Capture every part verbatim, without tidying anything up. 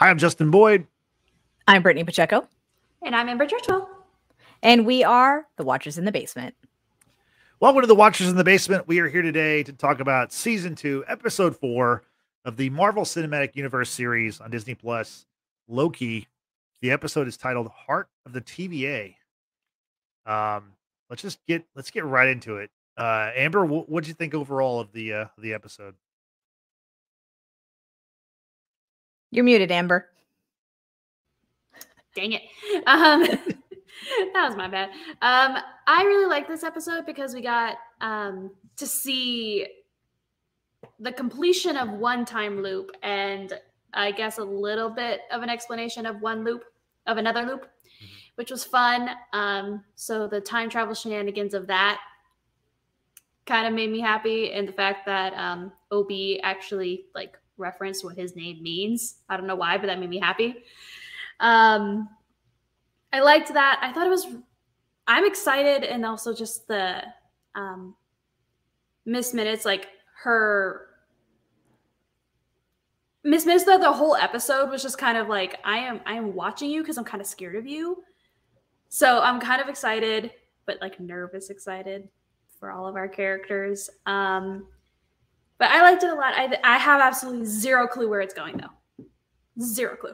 I'm Justin Boyd. I'm Brittany Pacheco. And I'm Amber Churchwell. And we are the Watchers in the Basement. Welcome to the Watchers in the Basement. We are here today to talk about Season two, Episode four of the Marvel Cinematic Universe series on Disney Plus, Loki. The episode is titled Heart of the T V A. Um, let's just get let's get right into it. Uh, Amber, what did you think overall of the uh, the episode? You're muted, Amber. Dang it. Um, that was my bad. Um, I really like this episode because we got um, to see the completion of one time loop and I guess a little bit of an explanation of one loop, of another loop, mm-hmm. which was fun. Um, so the time travel shenanigans of that kind of made me happy. And the fact that um, O B actually like referenced what his name means. I don't know why, but that made me happy. Um, I liked that. I thought it was, I'm excited. And also just the um, Miss Minutes, like her, Miss Minutes, the, the whole episode was just kind of like, I am, I am watching you because I'm kind of scared of you. So I'm kind of excited, but like nervous excited for all of our characters. Um, but I liked it a lot. I, I have absolutely zero clue where it's going though. Zero clue.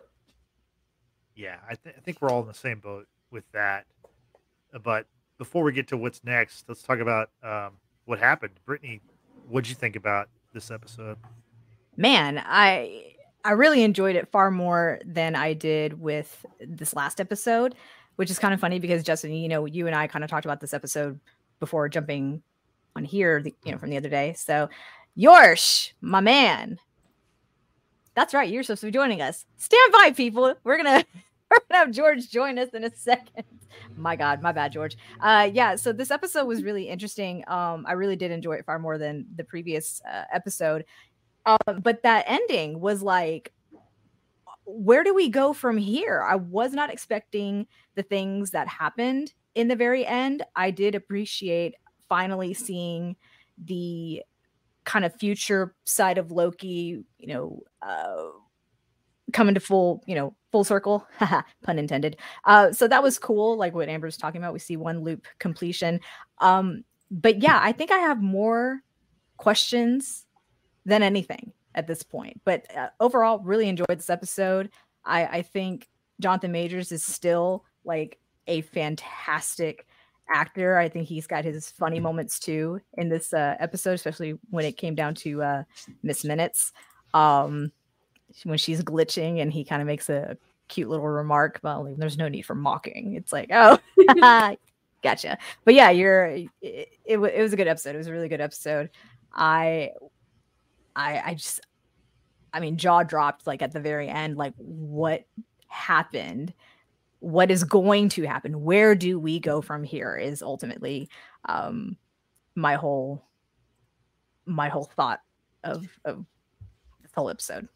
Yeah, I, th- I think we're all in the same boat with that. But before we get to what's next, let's talk about um, what happened. Brittany, what'd you think about this episode? Man, I I really enjoyed it far more than I did with this last episode, which is kind of funny because Justin, you know, you and I kind of talked about this episode before jumping on here, you know, from the other day. So, Yorsh, my man. That's right. You're supposed to be joining us. Stand by, people. We're gonna we're gonna have George join us in a second. My God, my bad, George. Uh, yeah. So this episode was really interesting. Um, I really did enjoy it far more than the previous uh, episode. Uh, but that ending was like, where do we go from here? I was not expecting the things that happened in the very end. I did appreciate finally seeing the kind of future side of Loki, you know, uh, coming to full, you know, full circle, pun intended. Uh, so that was cool. Like what Amber's talking about, we see one loop completion. Um, but yeah, I think I have more questions than anything at this point. But uh, overall, really enjoyed this episode. I, I think Jonathan Majors is still like a fantastic actor. I think he's got his funny moments too in this uh, episode, especially when it came down to uh, Miss Minutes. Um, when she's glitching and he kind of makes a cute little remark, well, there's no need for mocking. It's like, oh, gotcha. But yeah, you're, it, it, it was a good episode. It was a really good episode. I, I, I just, I mean, jaw dropped like at the very end, like what happened, what is going to happen, where do we go from here is ultimately um, my whole, my whole thought of, of this whole episode.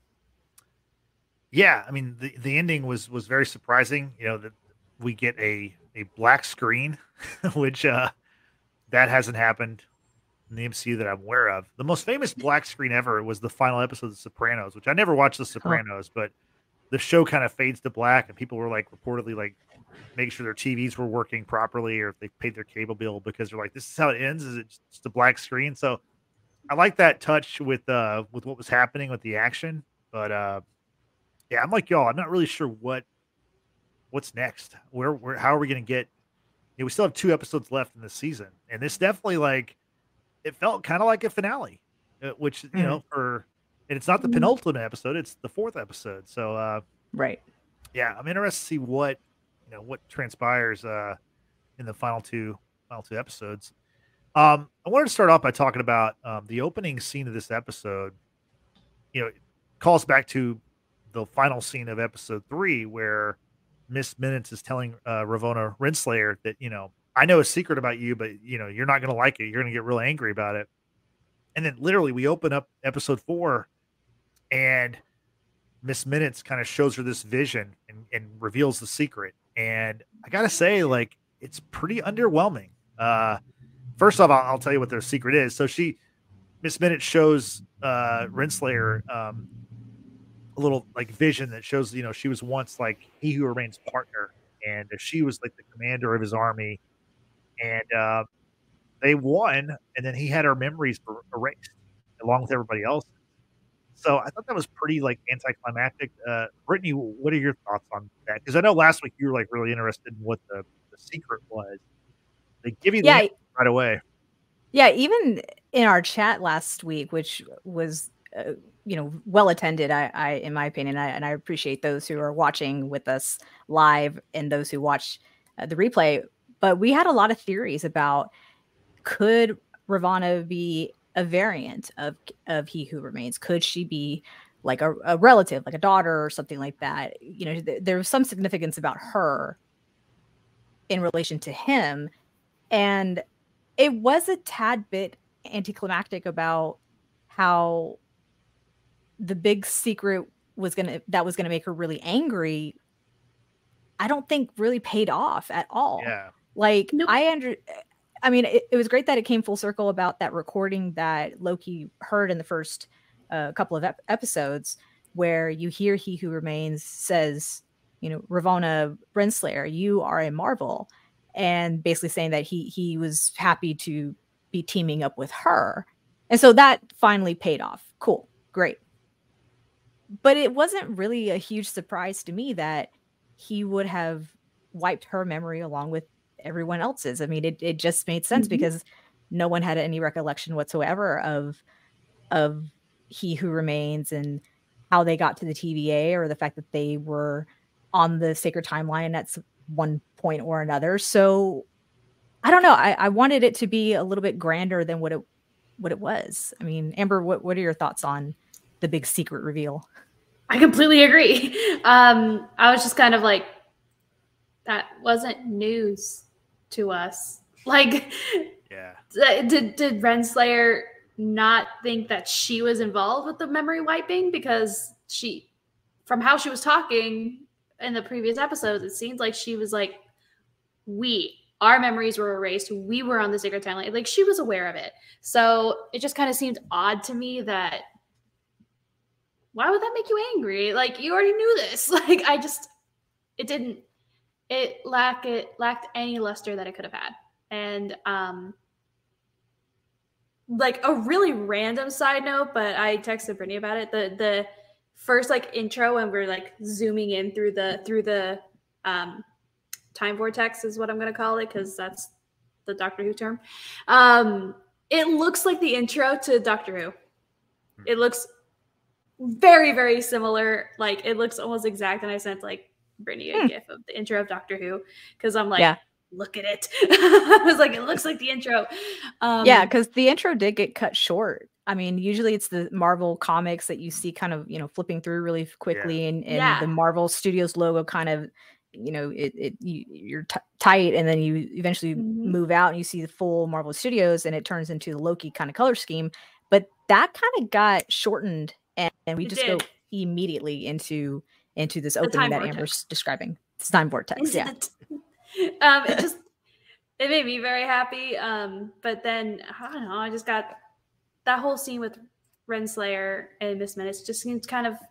Yeah. I mean, the, the ending was, was very surprising, you know, that we get a, a black screen, which uh, that hasn't happened in the M C U that I'm aware of. The most famous black screen ever was the final episode of The Sopranos, which I never watched The Sopranos, oh. but the show kind of fades to black and people were like reportedly like making sure their T Vs were working properly or if they paid their cable bill because they're like, this is how it ends. Is it just a black screen? So I like that touch with, uh, with what was happening with the action, but uh, yeah, I'm like y'all, I'm not really sure what, what's next. Where, where, how are we going to get, you know, we still have two episodes left in the season and this definitely like, it felt kind of like a finale, uh, which, you mm. know, for, and it's not the penultimate episode, it's the fourth episode. So, uh, right. Yeah. I'm interested to see what, you know, what transpires, uh, in the final two, final two episodes. Um, I wanted to start off by talking about, um, the opening scene of this episode, you know, it calls back to the final scene of episode three, where Miss Minutes is telling, uh, Ravonna Renslayer that, you know, I know a secret about you, but you know, you're not going to like it. You're going to get real angry about it. And then literally we open up episode four and Miss Minutes kind of shows her this vision and, and reveals the secret. And I got to say, like, it's pretty underwhelming. Uh, first off, I'll, I'll tell you what their secret is. So she, Miss Minutes shows uh, Renslayer um, a little like vision that shows, you know, she was once like He Who Remains partner, and she was like the commander of his army, and uh, they won, and then he had her memories er- erased along with everybody else. So I thought that was pretty like anticlimactic. Uh, Brittany, what are your thoughts on that? Because I know last week you were like really interested in what the, the secret was. They give you the Yeah. answer right away. Yeah, even in our chat last week, which was uh, you know well attended, I, I in my opinion, I, and I appreciate those who are watching with us live and those who watch uh, the replay. But we had a lot of theories about, could Ravonna be a variant of of He Who Remains? Could she be like a, a relative, like a daughter or something like that? You know, th- there was some significance about her in relation to him, and it was a tad bit anticlimactic about how the big secret was gonna that was gonna make her really angry. I don't think really paid off at all. Yeah. Like Nope. I under, I mean, it, it was great that it came full circle about that recording that Loki heard in the first uh, couple of ep- episodes, where you hear He Who Remains says, you know, Ravonna Renslayer, you are a Marvel, and basically saying that he he was happy to be teaming up with her, and so that finally paid off. Cool, great. But it wasn't really a huge surprise to me that he would have wiped her memory along with everyone else's. I mean, it, it just made sense, Mhm. because no one had any recollection whatsoever of of He Who Remains and how they got to the T V A, or the fact that they were on the sacred timeline at s- one point or another. So I don't know. I, I wanted it to be a little bit grander than what it what it was. I mean, Amber, what, what are your thoughts on the big secret reveal? I completely agree. Um, I was just kind of like, that wasn't news to us. Like, Yeah. did did Renslayer not think that she was involved with the memory wiping? Because she, from how she was talking in the previous episodes, it seems like she was like, we, our memories were erased. We were on the sacred timeline. Like, she was aware of it. So it just kind of seemed odd to me that, why would that make you angry? Like, you already knew this. Like, I just, it didn't, it lacked, it lacked any luster that it could have had. And, um, like a really random side note, but I texted Brittany about it. The, the first like intro, when we're like zooming in through the, through the, um, time vortex is what I'm going to call it, because that's the Doctor Who term. Um, it looks like the intro to Doctor Who. It looks very, very similar. Like, it looks almost exact. And I sent like Brittany a Hmm. gif of the intro of Doctor Who, because I'm like, Yeah. look at it. I was like, it looks like the intro. Um, Yeah, because the intro did get cut short. I mean, usually it's the Marvel comics that you see kind of, you know, flipping through really quickly, and, and Yeah. the Marvel Studios logo kind of, you know, it, it you, you're t- tight, and then you eventually Mhm. move out and you see the full Marvel Studios, and it turns into the Loki kind of color scheme. But that kind of got shortened, and, and we It just did. go immediately into into this The opening time that vortex. Amber's describing. It's time vortex, Into yeah. the t- um, it just, it made me very happy. Um, but then I don't know, I just got that whole scene with Renslayer and Miss Minutes just seems kind of, it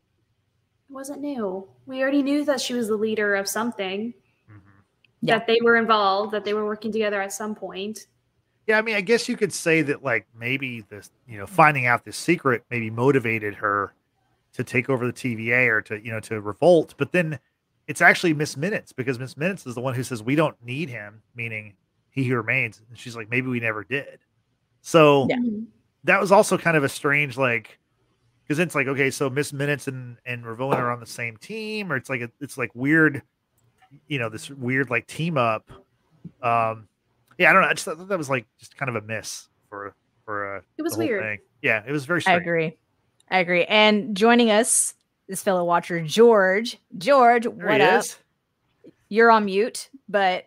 wasn't new. We already knew that she was the leader of something, Mhm. Yeah. that they were involved, that they were working together at some point. Yeah, I mean, I guess you could say that, like, maybe this, you know, finding out this secret maybe motivated her to take over the T V A, or to, you know, to revolt. But then it's actually Miss Minutes, because Miss Minutes is the one who says, we don't need him, meaning He Who Remains. And she's like, maybe we never did. So Yeah. Mhm. that was also kind of a strange, like, because it's like, okay, so Miss Minutes and, and Ravonna are on the same team, or it's like, a, it's like weird, you know, this weird like team up. Um, yeah, I don't know. I just thought that was like just kind of a miss for for uh, It was the whole weird. thing. Yeah, it was very I strange. agree. I agree. And joining us, this fellow watcher, George. George, There what he up? is. You're on mute, but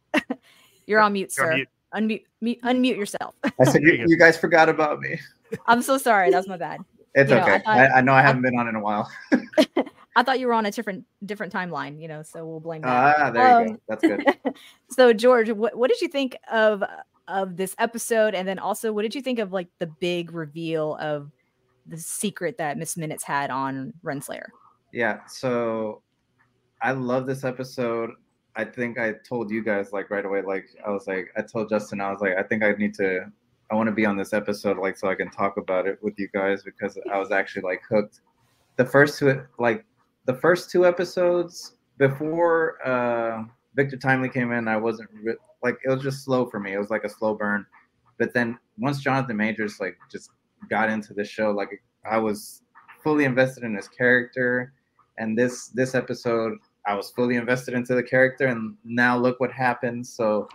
you're on mute, You're on sir. mute. Unmute, mute, unmute yourself. I said, There you, you go. you guys forgot about me. I'm so sorry. That's my bad. It's You know, I okay. thought- I, I know I haven't been on in a while. I thought you were on a different different timeline, you know, so we'll blame that. Ah, there you Um, go. That's good. So, George, what, what did you think of of this episode? And then also, what did you think of like the big reveal of the secret that Miss Minutes had on Renslayer. Yeah, so I love this episode. I think I told you guys like right away, like I was like, I told Justin, I was like, I think I need to, I want to be on this episode, like, so I can talk about it with you guys, because I was actually like hooked. The first two, like the first two episodes before uh, Victor Timely came in, I wasn't re- like, it was just slow for me. It was like a slow burn. But then once Jonathan Majors like just got into the show, like I was fully invested in his character. And this this episode, I was fully invested into the character, and now look what happens. So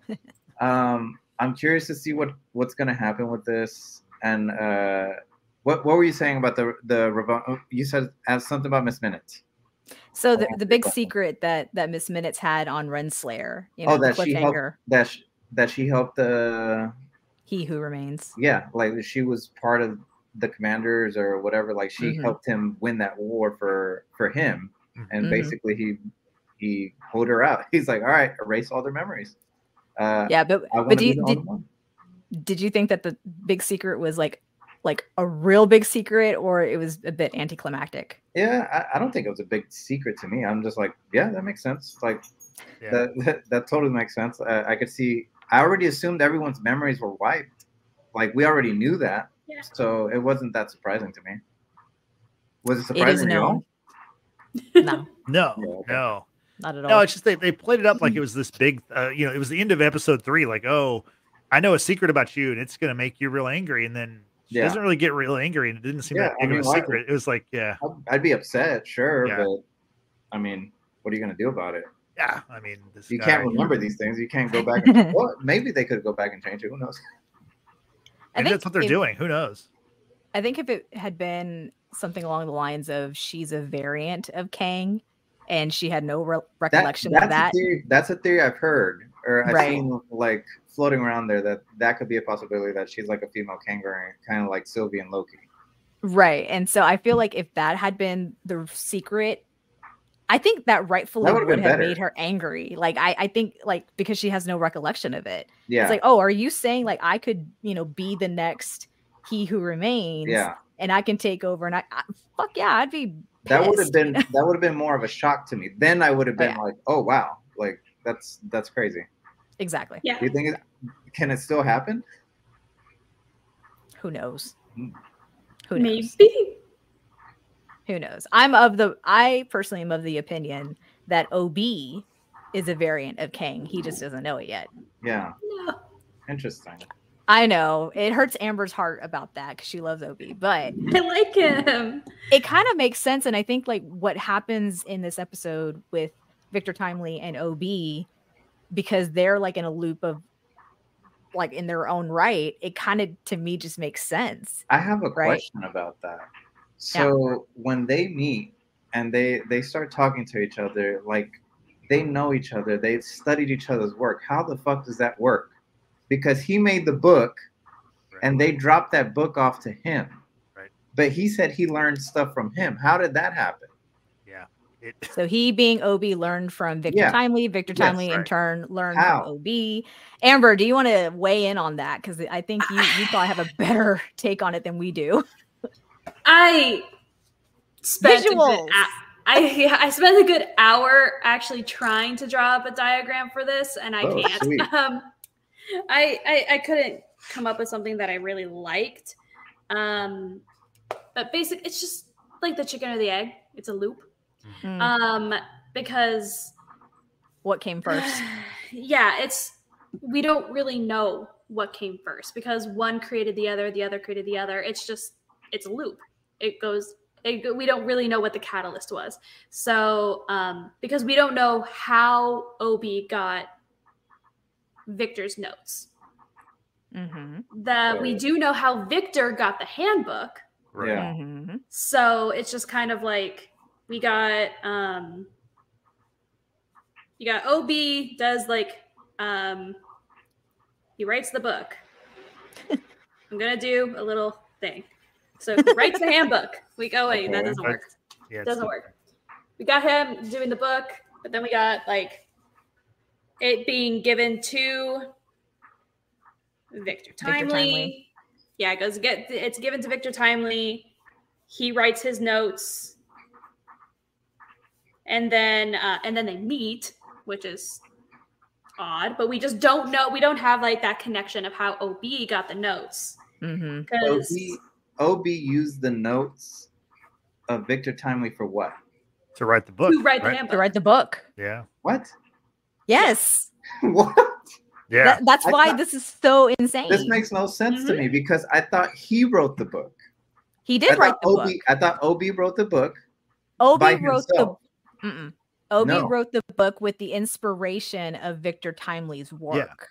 um, I'm curious to see what, what's going to happen with this. And uh, what what were you saying about the the you said as something about Miss Minutes? So the, the big secret that that Miss Minutes had on Renslayer, you know, oh, that the she helped cliffhanger. that she, that she helped the He Who Remains. Yeah, like she was part of the commanders or whatever. Like she Mhm. helped him win that war for for him, and Mhm. basically he he pulled her out. He's like, all right, erase all their memories. Uh, Yeah, but I wanna but do be you, the did, only one. did you think that the big secret was like like a real big secret, or it was a bit anticlimactic? Yeah, I, I don't think it was a big secret to me. I'm just like, yeah, that makes sense. Like Yeah. that, that that totally makes sense. I, I could see. I already assumed everyone's memories were wiped. Like we already knew that, Yeah. so it wasn't that surprising to me. Was it It is surprising to you all? known. No, No, Yeah, okay. no, not at all. no. It's just they, they played it up like it was this big, uh, you know, it was the end of episode three. Like, oh, I know a secret about you, and it's going to make you real angry. And then she Yeah. doesn't really get real angry, and it didn't seem Yeah, that I big mean, of a why- secret. It was like, yeah, I'd- I'd be upset, sure, Yeah. but I mean, what are you gonna do about it? yeah. I mean, this You guy, can't remember these things. You can't go back. And, well, maybe they could go back and change it. Who knows? I Maybe think that's what they're if- doing. Who knows? I think if it had been something along the lines of she's a variant of Kang, and she had no re- That, recollection that's of that. a theory. That's a theory I've heard or I've Right. seen like floating around there that that could be a possibility that she's like a female kangaroo, kind of like Sylvie and Loki. Right. And so I feel like if that had been the secret, I think that rightfully That would've would been have better. made her angry. Like I, I think like because she has no recollection of it. Yeah, It's like, oh, are you saying like I could, you know, be the next He Who Remains? yeah. And I can take over and I, I fuck yeah, I'd be That would have pissed, been you know? that would have been more of a shock to me. Then I would have Oh, been yeah. like, oh wow, like that's that's crazy. Exactly. Yeah. Do you think it can it still happen? Who knows? Hmm. Who knows? Maybe. Who knows? I'm of the I personally am of the opinion that O B is a variant of Kang. He just doesn't know it yet. Yeah, No. interesting. I know it hurts Amber's heart about that because she loves O B, but I like him. it kind of makes sense. And I think like what happens in this episode with Victor Timely and O B, because they're like in a loop of like in their own right, it kind of to me just makes sense. I have a Right. question about that. So when they meet and they they start talking to each other, like they know each other, they studied each other's work. How the fuck does that work? Because he made the book Right. and they dropped that book off to him. Right. But he said he learned stuff from him. How did that happen? Yeah. It, So he being O B learned from Victor Yeah. Timely. Victor Yes, Timely in right. turn learned How? from O B. Amber, do you want to weigh in on that? Because I think you you probably have a better take on it than we do. I spent a good Visuals. hou- I yeah, I spent a good hour actually trying to draw up a diagram for this, and I Oh, can't. sweet. Um, I, I I couldn't come up with something that I really liked. Um, but basic, it's just like the chicken or the egg. It's a loop. Mm, Um, because what came first? yeah, it's we don't really know what came first because one created the other, the other created the other. It's just it's a loop. It goes. It, go- we don't really know what the catalyst was. So um, because we don't know how O B got Victor's notes, Mm-hmm. that we Right. do know how Victor got the handbook. right. Yeah. Mm-hmm. So it's just kind of like we got um you got O B does like um he writes the book. I'm gonna do a little thing. So he writes the handbook. We go, wait, that Okay. doesn't work. Yeah, it's- Doesn't work. We got him doing the book, but then we got like it being given to Victor Timely. Timely. yeah, it goes get it's given to Victor Timely. He writes his notes, and then uh, and then they meet, which is odd. But we just don't know. We don't have like that connection of how O B got the notes. Mm-hmm. Because O B used the notes of Victor Timely for what? To write the book. to write the right? handbook. To write the book. Yeah. What? Yes. What? Yeah. That- that's I why thought- this is so insane. This makes no sense to Mhm. me because I thought he wrote the book. he did I write thought the O book. B. I thought O B wrote the book Obi by wrote himself. the mm-mm. Obi No. wrote the book with the inspiration of Victor Timely's work.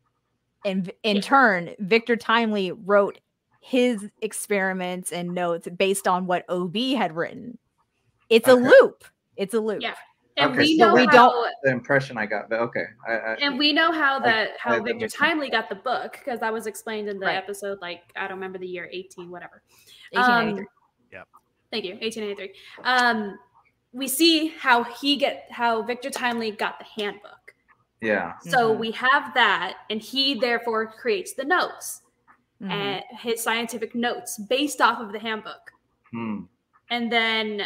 And v- in Yeah. turn, Victor Timely wrote his experiments and notes based on what O B had written. It's a Okay. loop. It's a loop. Yeah. And Okay, we so know we how, don't- The impression I got, but okay. I, I, and we know how that I- how that Victor makes sense. Timely got the book because that was explained in the Right. episode. Like I don't remember the year, eighteen, whatever. eighteen ninety-three. Um, Yep. Thank you, eighteen eighty-three. Um, we see how he get how Victor Timely got the handbook. yeah. So Mhm. we have that, and he therefore creates the notes Mhm. and his scientific notes based off of the handbook. Hmm. And then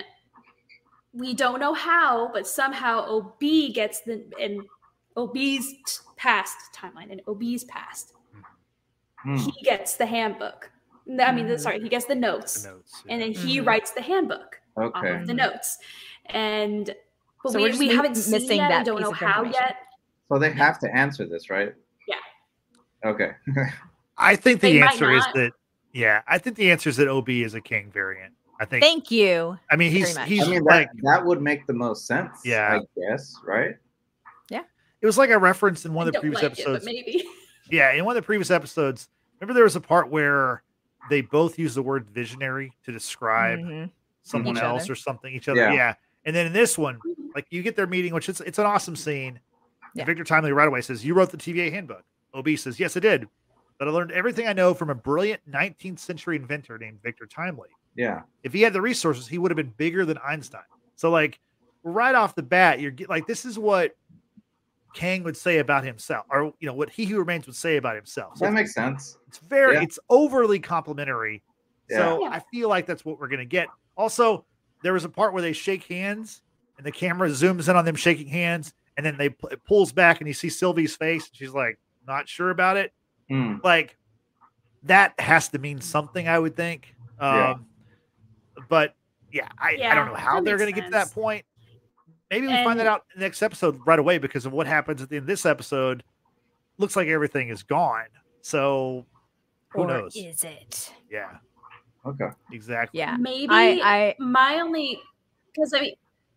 we don't know how, but somehow O B gets the in O B's t- past timeline and O B's past. Hmm. He gets the handbook. No, I mean, the- Mhm. sorry, he gets the notes, The notes. and yeah. then he Mhm. writes the handbook off Okay. of the notes. And but So we're we, just we mi- haven't missing seen yet. that We don't piece know of how information. yet. So they have to answer this, right? Yeah. Okay. I think They the might answer is not. that, yeah, I think the answer is that O B is a King variant. I think, Thank you. I mean, very he's, much. he's I mean, like, that, that would make the most sense. Yeah. I guess, right? it was like a reference in one I of the don't previous like it, but episodes. maybe. Yeah, in one of the previous episodes, remember there was a part where they both use the word visionary to describe Mhm. someone Each else other. or something, each other. Yeah. Yeah. And then in this one, like you get their meeting, which is it's an awesome scene. And Yeah. Victor Timely right away says, "You wrote the T V A handbook." O B says, "Yes, I did. But I learned everything I know from a brilliant nineteenth century inventor named Victor Timely. Yeah. If he had the resources, he would have been bigger than Einstein." So like right off the bat, you're get- like, this is what Kang would say about himself, or you know what He Who Remains would say about himself. So That it's, makes sense. it's very, Yeah. it's overly complimentary. So Yeah. I feel like that's what we're gonna get. Also, there was a part where they shake hands, and the camera zooms in on them shaking hands, and then they it pulls back, and you see Sylvie's face, and she's like, not sure about it. Hmm. Like that has to mean something, I would think. Um, Yeah. But yeah, I, I Yeah, don't know how that they're makes going to get to that sense. point. Maybe we find that And- out in the next episode right away because of what happens at the end of this episode. Looks like everything is gone. So who Or knows? is it? Yeah, Okay. exactly. Yeah. Maybe I, I my only because I mean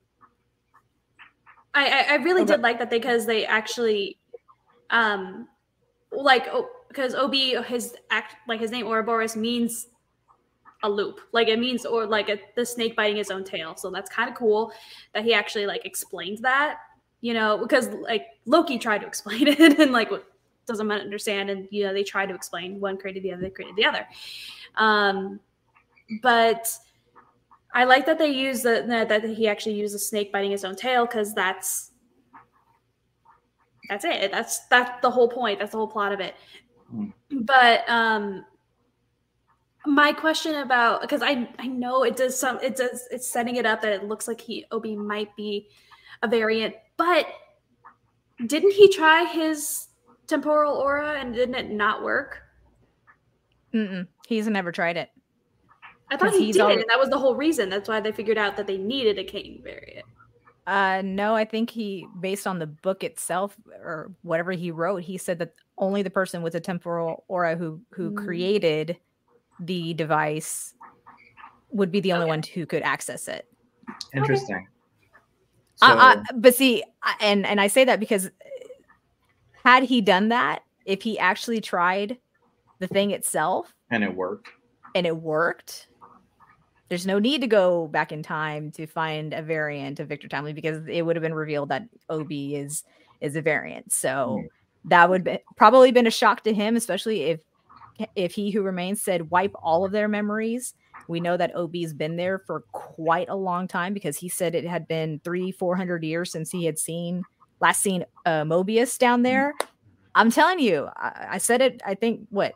I, I I really Okay. did like that because they actually um like because O B his act like his name Ouroboros means a loop, like it means or like a, the snake biting his own tail, so that's kind of cool that he actually like explained that, you know, because like Loki tried to explain it and like what doesn't understand, and you know they tried to explain one created the other, they created the other. Um, but I like that they use the that he actually used the snake biting his own tail because that's that's it. That's that's the whole point. That's the whole plot of it. Hmm. But um, my question about because I I know it does some it does it's setting it up that it looks like he Obi might be a variant, but didn't he try his temporal aura and didn't it not work? mm-mm, he's never tried it. I thought 'Cause he he's did, al- and that was the whole reason. That's why they figured out that they needed a Kang variant. Uh, no, I think he, based on the book itself or whatever he wrote, he said that only the person with a temporal aura who who Mm. created the device would be the only Okay. one who could access it. Interesting. So, Uh, uh, but see, I- and and I say that because had he done that, if he actually tried the thing itself and it worked. and it worked, there's no need to go back in time to find a variant of Victor Timely because it would have been revealed that O B is is a variant. So Hmm. that would be, probably been a shock to him, especially if if He Who Remains said wipe all of their memories. We know that O B's been there for quite a long time because he said it had been three, four hundred years since he had seen last seen uh, Mobius down there. I'm telling you, I, I said it. I think what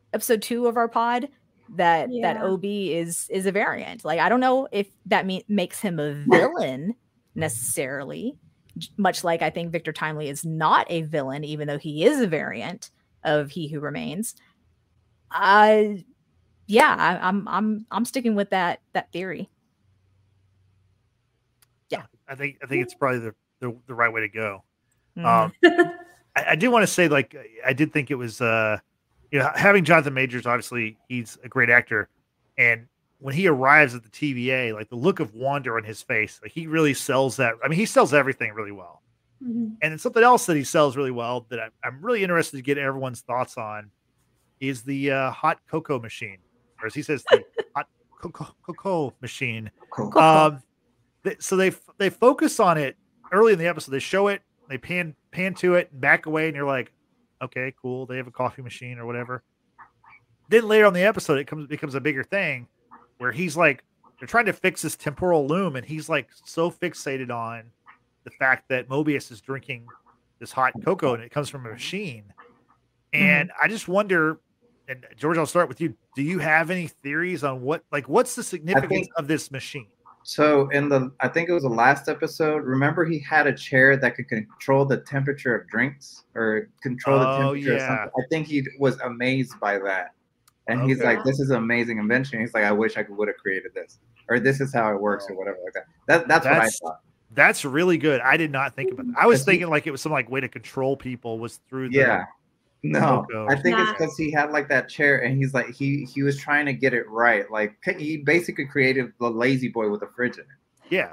episode two of our pod that Yeah. that O B is is a variant. Like, I don't know if that mean, makes him a villain necessarily, much like I think Victor Timely is not a villain, even though he is a variant of He Who Remains. Uh yeah, I, I'm I'm I'm sticking with that that theory. Yeah, I think I think it's probably the the, the right way to go. Mhm. Um, I, I do want to say, like, I did think it was, uh, you know, having Jonathan Majors. Obviously, he's a great actor, and when he arrives at the T V A, like the look of wonder on his face, like he really sells that. I mean, he sells everything really well. Mhm. And then something else that he sells really well that I'm, I'm really interested to get everyone's thoughts on is the uh, hot cocoa machine, or as he says, the hot cocoa, cocoa machine. Cool. Um, th- so they f- they focus on it early in the episode. They show it, they pan pan to it, and back away, and you're like, okay, cool. They have a coffee machine or whatever. Then later on the episode, it comes becomes a bigger thing where he's like, they're trying to fix this temporal loom, and he's like so fixated on the fact that Mobius is drinking this hot cocoa and it comes from a machine. And I just wonder, and George, I'll start with you. Do you have any theories on what, like, what's the significance think- of this machine? So in the, I think it was the last episode. Remember, he had a chair that could control the temperature of drinks or control the Oh, temperature. yeah. Of something. I think he was amazed by that, and he's Okay. like, "This is an amazing invention." He's like, "I wish I would have created this, or this is how it works, or whatever like that." That that's, That's- what I thought. That's really good. I did not think about that. I was Because he- thinking like it was some like way to control people was through the, Yeah. No, Coco. I think it's Nah. because he had like that chair, and he's like he he was trying to get it right. Like he basically created the lazy boy with a fridge in it. yeah.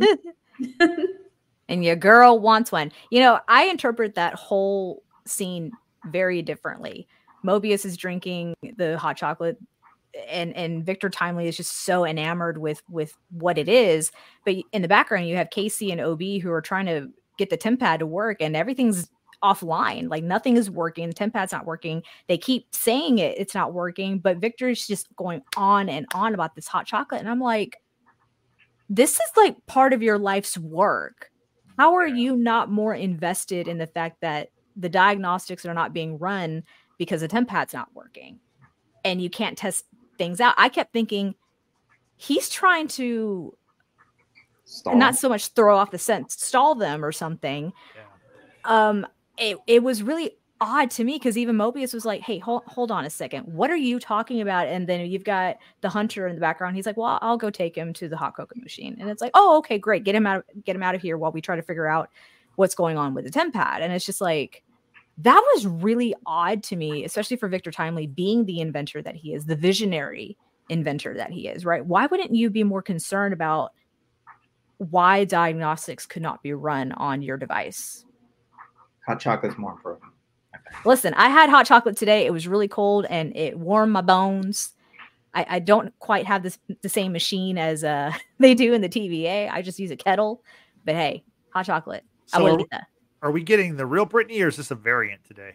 And your girl wants one. You know, I interpret that whole scene very differently. Mobius is drinking the hot chocolate, and and Victor Timely is just so enamored with with what it is. But in the background, you have Casey and O B who are trying to get the TemPad to work, and everything's offline. Like nothing is working. The TemPad's not working. They keep saying it, it's not working, but Victor's just going on and on about this hot chocolate. And I'm like, this is like part of your life's work. How are you not more invested in the fact that the diagnostics are not being run because the TemPad's not working and you can't test things out? I kept thinking he's trying to Stall. not so much throw off the scent, stall them or something. Yeah. Um, it, it was really odd to me because even Mobius was like, hey, hold, hold on a second. What are you talking about? And then you've got the hunter in the background. He's like, well, I'll go take him to the hot cocoa machine. And it's like, oh, okay, great. Get him out, get him out of here while we try to figure out what's going on with the TemPad. And it's just like, that was really odd to me, especially for Victor Timely being the inventor that he is, the visionary inventor that he is, right? Why wouldn't you be more concerned about why diagnostics could not be run on your device? Hot chocolate's more important. Listen, I had hot chocolate today. It was really cold and it warmed my bones. I, I don't quite have this the same machine as uh, they do in the T V A. I just use a kettle. But hey, hot chocolate. I So will are, eat that. are we getting the real Britney or is this a variant today?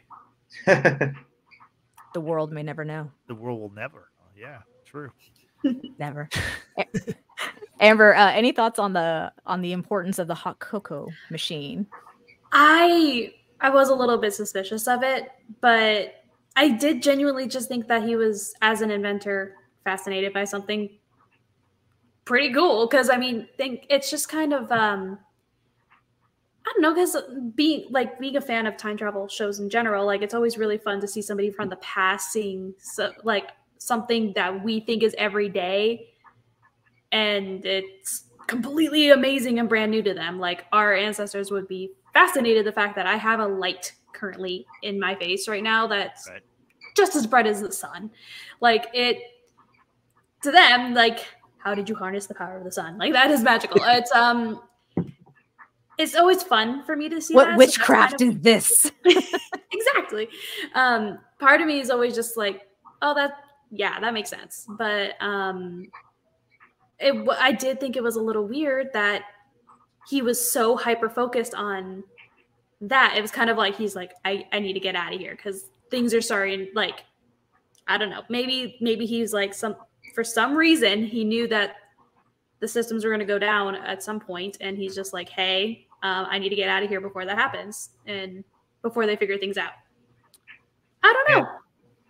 The world may never know. The world will never. Oh, yeah, true. Never. A- Amber, uh, any thoughts on the on the importance of the hot cocoa machine? I I was a little bit suspicious of it, but I did genuinely just think that he was, as an inventor, fascinated by something pretty cool. Because I mean, think it's just kind of um, I don't know, because being like being a fan of time travel shows in general, like it's always really fun to see somebody from the past seeing so, like something that we think is everyday, and it's completely amazing and brand new to them. Like our ancestors would be fascinated the fact that I have a light currently in my face right now that's Right. just as bright as the sun. Like it to them, like, how did you harness the power of the sun? Like that is magical. It's um it's always fun for me to see What that. So that's witchcraft kind of- is this? exactly. Um, part of me is always just like, oh, that, yeah, that makes sense. But um, it, w- I did think it was a little weird that he was so hyper focused on that. It was kind of like he's like, I, I need to get out of here because things are starting. Like, I don't know. Maybe maybe he's like some for some reason he knew that the systems were going to go down at some point, and he's just like, hey, uh, I need to get out of here before that happens and before they figure things out. I don't know.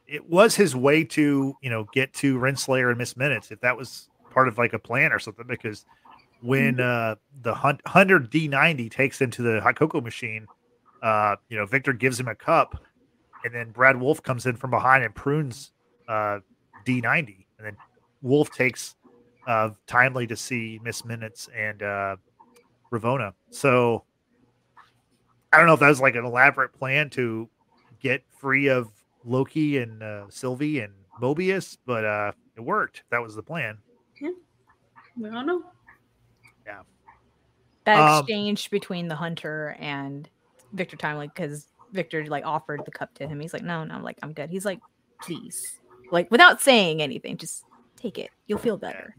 it was his way to, you know, get to Renslayer and Miss Minutes, if that was part of like a plan or something, because when uh, the Hun- Hunter D ninety takes into the hot cocoa machine, uh, you know, Victor gives him a cup, and then Brad Wolf comes in from behind and prunes uh, D ninety, and then Wolf takes uh, Timely to see Miss Minutes and uh, Ravonna. So I don't know if that was like an elaborate plan to get free of Loki and uh, Sylvie and Mobius, but uh, it worked. That was the plan. Yeah. We don't know. Yeah. That Um, exchange between the Hunter and Victor Timely, because Victor like offered the cup to him. He's like, no, no, like I'm good. He's like, please, like without saying anything, just take it. You'll feel better.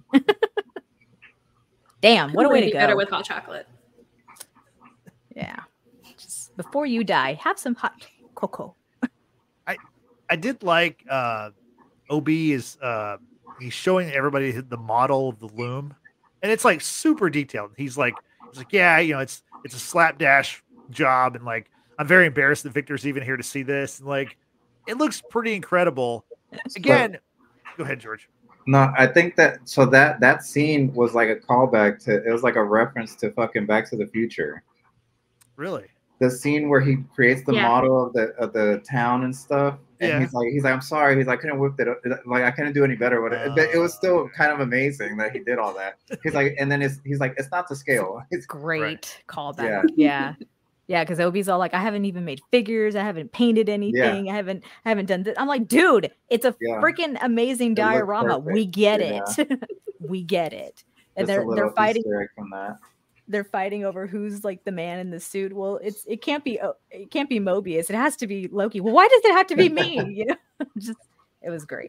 Damn, what a way to be go. Better with hot chocolate. Yeah. Just before you die, have some hot cocoa. I I did like uh, O B is uh, he's showing everybody the model of the loom, and it's like super detailed. He's like, he's like, yeah, you know, it's it's a slapdash job, and like I'm very embarrassed that Victor's even here to see this. And like, it looks pretty incredible. Again, go ahead, George. No, I think that so that that scene was like a callback to it was like a reference to fucking Back to the Future. Really? The scene where he creates the Yeah. model of the of the town and stuff, and Yeah. he's like, he's like, I'm sorry, he's like, I couldn't whip it up, like I couldn't do any better with it. But it was still kind of amazing that he did all that. He's like, and then it's he's like, it's not to scale. It's Great Right. callback. Yeah. Yeah. Yeah, because Obi's all like, I haven't even made figures, I haven't painted anything, I haven't I haven't done this. I'm like, dude, it's a Yeah. freaking amazing It looked diorama. We perfect. get Yeah. it. We get it. And just a they're little they're fighting Easter egg from that. they're fighting over who's like the man in the suit. Well, it's it can't be O- it can't be Mobius. It has to be Loki. Well, why does it have to be me? You know, just it was great.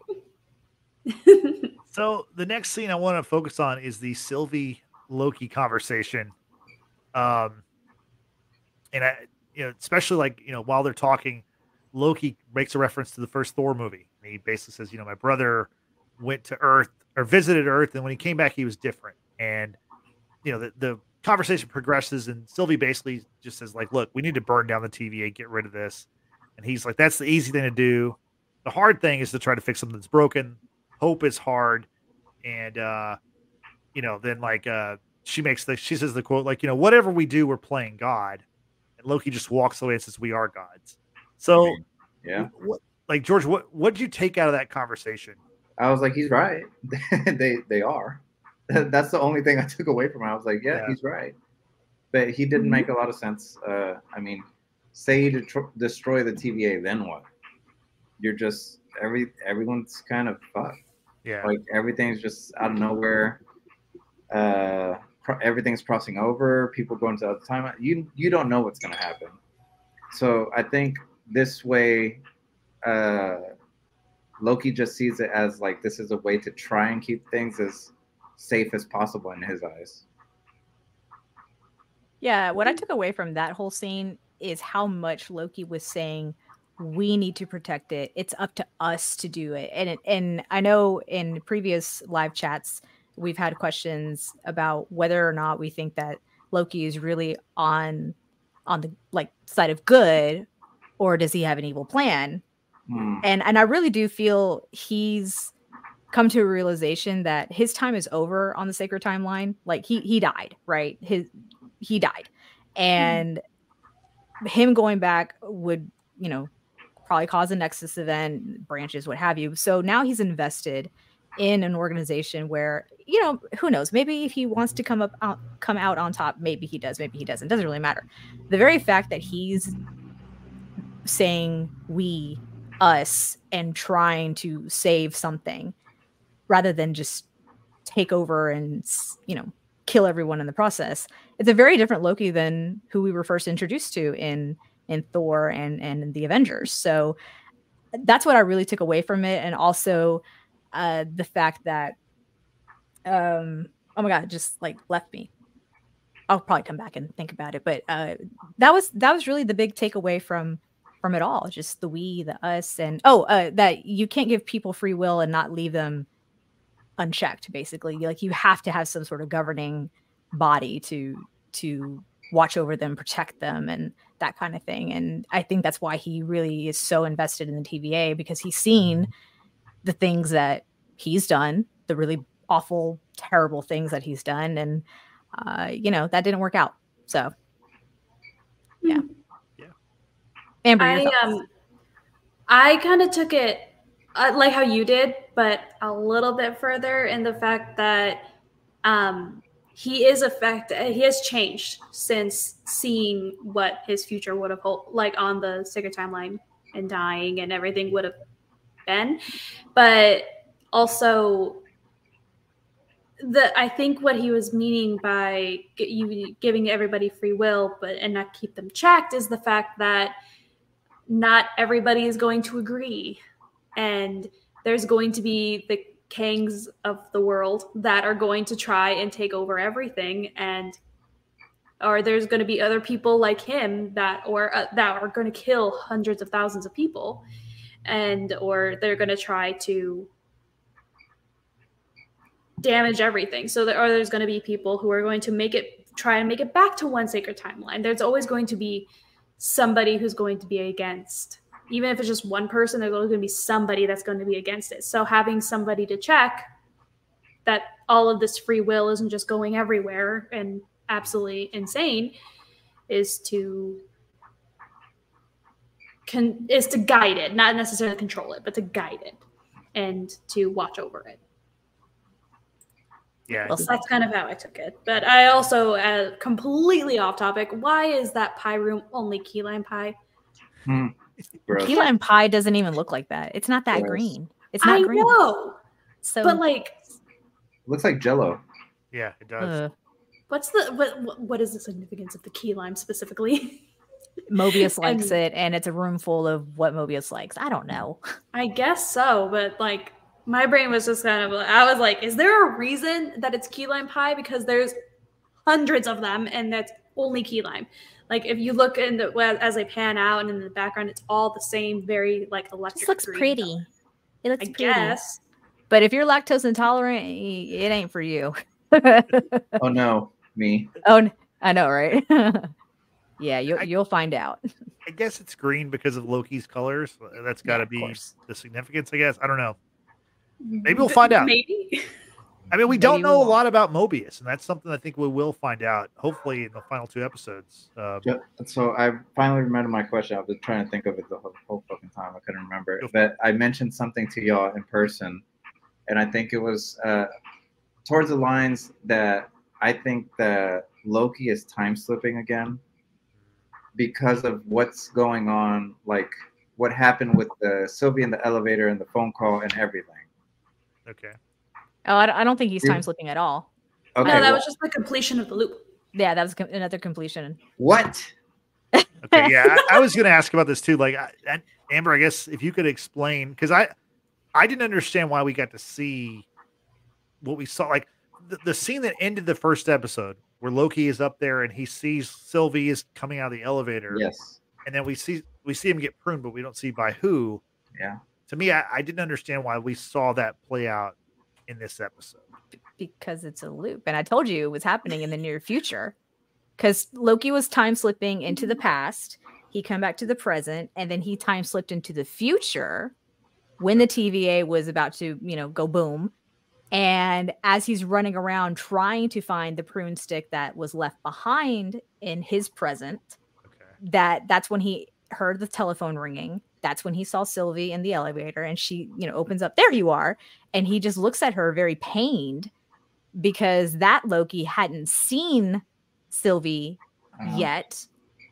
So the next scene I want to focus on is the Sylvie Loki conversation. Um, and I, you know, especially like, you know, while they're talking, Loki makes a reference to the first Thor movie. And he basically says, you know, my brother went to Earth or visited Earth, and when he came back, he was different. And, you know, the, the conversation progresses, and Sylvie basically just says, like, look, we need to burn down the T V A, get rid of this. And he's like, that's the easy thing to do. The hard thing is to try to fix something that's broken. Hope is hard. And, uh, you know, then like, uh, she makes the, she says the quote, like, you know, whatever we do, we're playing God. And Loki just walks away and says, we are gods. So, Yeah, what, like, George, what, what did you take out of that conversation? I was like, he's right. they they are. That's the only thing I took away from it. I was like, yeah, Yeah. he's right. But he didn't Mhm. make a lot of sense. Uh, I mean, say you detro- destroy the T V A, then what? You're just every everyone's kind of fucked. Yeah. Like everything's just out of nowhere. Uh, pro- everything's crossing over. People going to other time. You you don't know what's gonna happen. So I think this way, uh, Loki just sees it as like this is a way to try and keep things as safe as possible in his eyes. Yeah, what I took away from that whole scene is how much Loki was saying we need to protect it. It's up to us to do it. And it, and I know in previous live chats we've had questions about whether or not we think that Loki is really on on the like side of good, or does he have an evil plan? Hmm. And and I really do feel he's come to a realization that his time is over on the sacred timeline. Like he he died, right? His he died. And him going back would, you know, probably cause a Nexus event, branches, what have you. So now he's invested in an organization where, you know, who knows, maybe if he wants to come up out, come out on top, maybe he does, maybe he doesn't. Doesn't really matter. The very fact that he's saying we, us, and trying to save something rather than just take over and, you know, kill everyone in the process. It's a very different Loki than who we were first introduced to in in Thor and and the Avengers. So that's what I really took away from it, and also uh, the fact that um, oh my god, it just like left me. I'll probably come back and think about it, but uh, that was that was really the big takeaway from from it all. Just the we, the us, and oh, uh, that you can't give people free will and not leave them unchecked. Basically, like you have to have some sort of governing body to to watch over them, protect them, and that kind of thing. And I think that's why he really is so invested in the T V A, because he's seen the things that he's done, the really awful, terrible things that he's done. And, uh, you know, that didn't work out. So, yeah. Yeah. Amber, I, your thoughts? um, I kind of took it uh, like how you did, but a little bit further in the fact that um, he is affected. He has changed since seeing what his future would have hold, like on the Sacred Timeline and dying and everything would have been. But also, the I think what he was meaning by g- you giving everybody free will, but and not keep them checked, is the fact that not everybody is going to agree, and there's going to be the Kangs of the world that are going to try and take over everything, and or there's going to be other people like him that or uh, that are going to kill hundreds of thousands of people, and or they're going to try to damage everything. So there, or there's going to be people who are going to make it try and make it back to one sacred timeline. There's always going to be somebody who's going to be against. Even if it's just one person, there's always going to be somebody that's going to be against it. So having somebody to check that all of this free will isn't just going everywhere and absolutely insane is to can is to guide it, not necessarily control it, but to guide it and to watch over it. Yeah. Well, So that's kind of how I took it. But I also, uh, completely off topic, why is that pie room only key lime pie? Hmm. Gross. Key lime pie doesn't even look like that. It's not that Gross. green. It's not I green. know, So, but like, Looks like Jello. Yeah, it does. uh, what's the what? what- What is the significance of the key lime specifically? Mobius likes And- it, and it's a room full of what Mobius likes. I don't know. I guess so, but like, my brain was just kind of. I was like, is there a reason that it's key lime pie? Because there's hundreds of them, and that's only key lime. Like if you look in the well, as they pan out and in the background, it's all the same, very like electric. This looks green pretty. color. It looks I pretty. guess. But if you're lactose intolerant, y- it ain't for you. Oh no, me. Oh, n- I know, right? Yeah, you'll I- you'll find out. I guess it's green because of Loki's colors. That's got Yeah, to of be course. the significance, I guess. I don't know. Maybe we'll find out. Maybe. I mean, we Maybe don't we know a won't. lot about Mobius, and that's something I think we will find out, hopefully, in the final two episodes. Um, Yeah, so I finally remembered my question. I've been trying to think of it the whole, whole fucking time. I couldn't remember. Go for But I mentioned something to y'all in person, and I think it was uh, towards the lines that I think that Loki is time slipping again because of what's going on, like what happened with the Sylvie in the elevator and the phone call and everything. Okay. Oh, I don't, I don't think he's Yeah. time slipping at all. Okay, no, that well, was just the completion of the loop. Yeah, that was com- another completion. what? Okay. Yeah, I, I was going to ask about this too. Like, I, and Amber, I guess if you could explain, because I, I didn't understand why we got to see what we saw. Like the, the scene that ended the first episode, where Loki is up there and he sees Sylvie is coming out of the elevator. Yes. And then we see we see him get pruned, but we don't see by who. Yeah. To me, I, I didn't understand why we saw that play out in this episode. Because it's a loop. And I told you it was happening in the near future. Because Loki was time slipping into the past. He come back to the present, and then he time slipped into the future when the T V A was about to, you know, go boom. And as he's running around trying to find the prune stick that was left behind in his present, Okay. that that's when he heard the telephone ringing. That's when he saw Sylvie in the elevator, and she, you know, opens up, there you are. And he just looks at her very pained because that Loki hadn't seen Sylvie Uh, yet.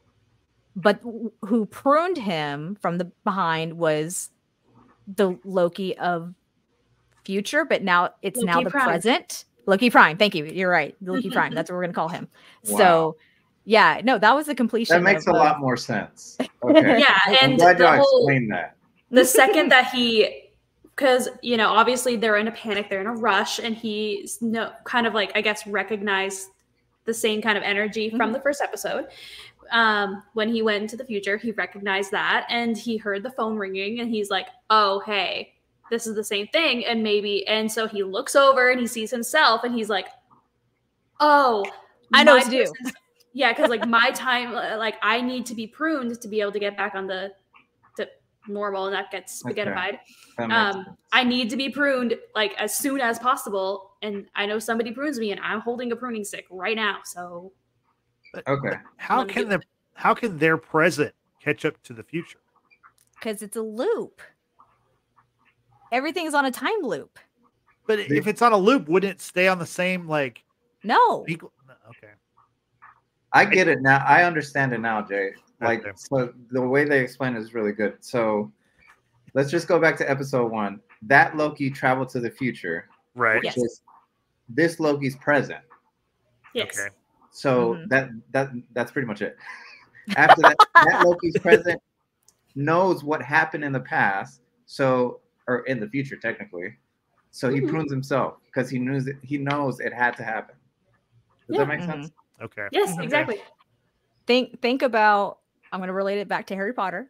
But w- who pruned him from the behind was the Loki of future, but now it's now Loki the Prime. present. Loki Prime. Thank you. You're right. Loki Prime. That's what we're going to call him. Wow. So, yeah, no, that was the completion. That makes a of, uh, lot more sense. Okay. Yeah, I'm and glad the y'all whole explained that. the second that he, because you know, obviously they're in a panic, they're in a rush, and he no kind of like I guess recognized the same kind of energy from Mhm. the first episode. Um, when he went into the future, he recognized that, and he heard the phone ringing, and he's like, "Oh, hey, this is the same thing," and maybe, and so he looks over and he sees himself, and he's like, "Oh, I know my it's you." person's- Yeah, because like my time, like I need to be pruned to be able to get back on the, the normal, and that gets spaghettified. That makes Um, sense. I need to be pruned like as soon as possible, and I know somebody prunes me, and I'm holding a pruning stick right now. So Okay. How Let me can do the how can their present catch up to the future? Because it's a loop. Everything's on a time loop. But if it's on a loop, wouldn't it stay on the same like No. equal? no, Okay. I get it now. I understand it now, Jay. Like, Okay. so the way they explain it is really good. So let's just go back to episode one. That Loki traveled to the future, Right. which Yes. is this Loki's present. yes, Okay. So Mhm. that that that's pretty much it. After that, that Loki's present knows what happened in the past, so or in the future technically. So he Mhm. prunes himself because he knows it, he knows it had to happen. Does Yeah. that make Mhm. sense? Okay. yes, Mhm. exactly. Think think about. I'm going to relate it back to Harry Potter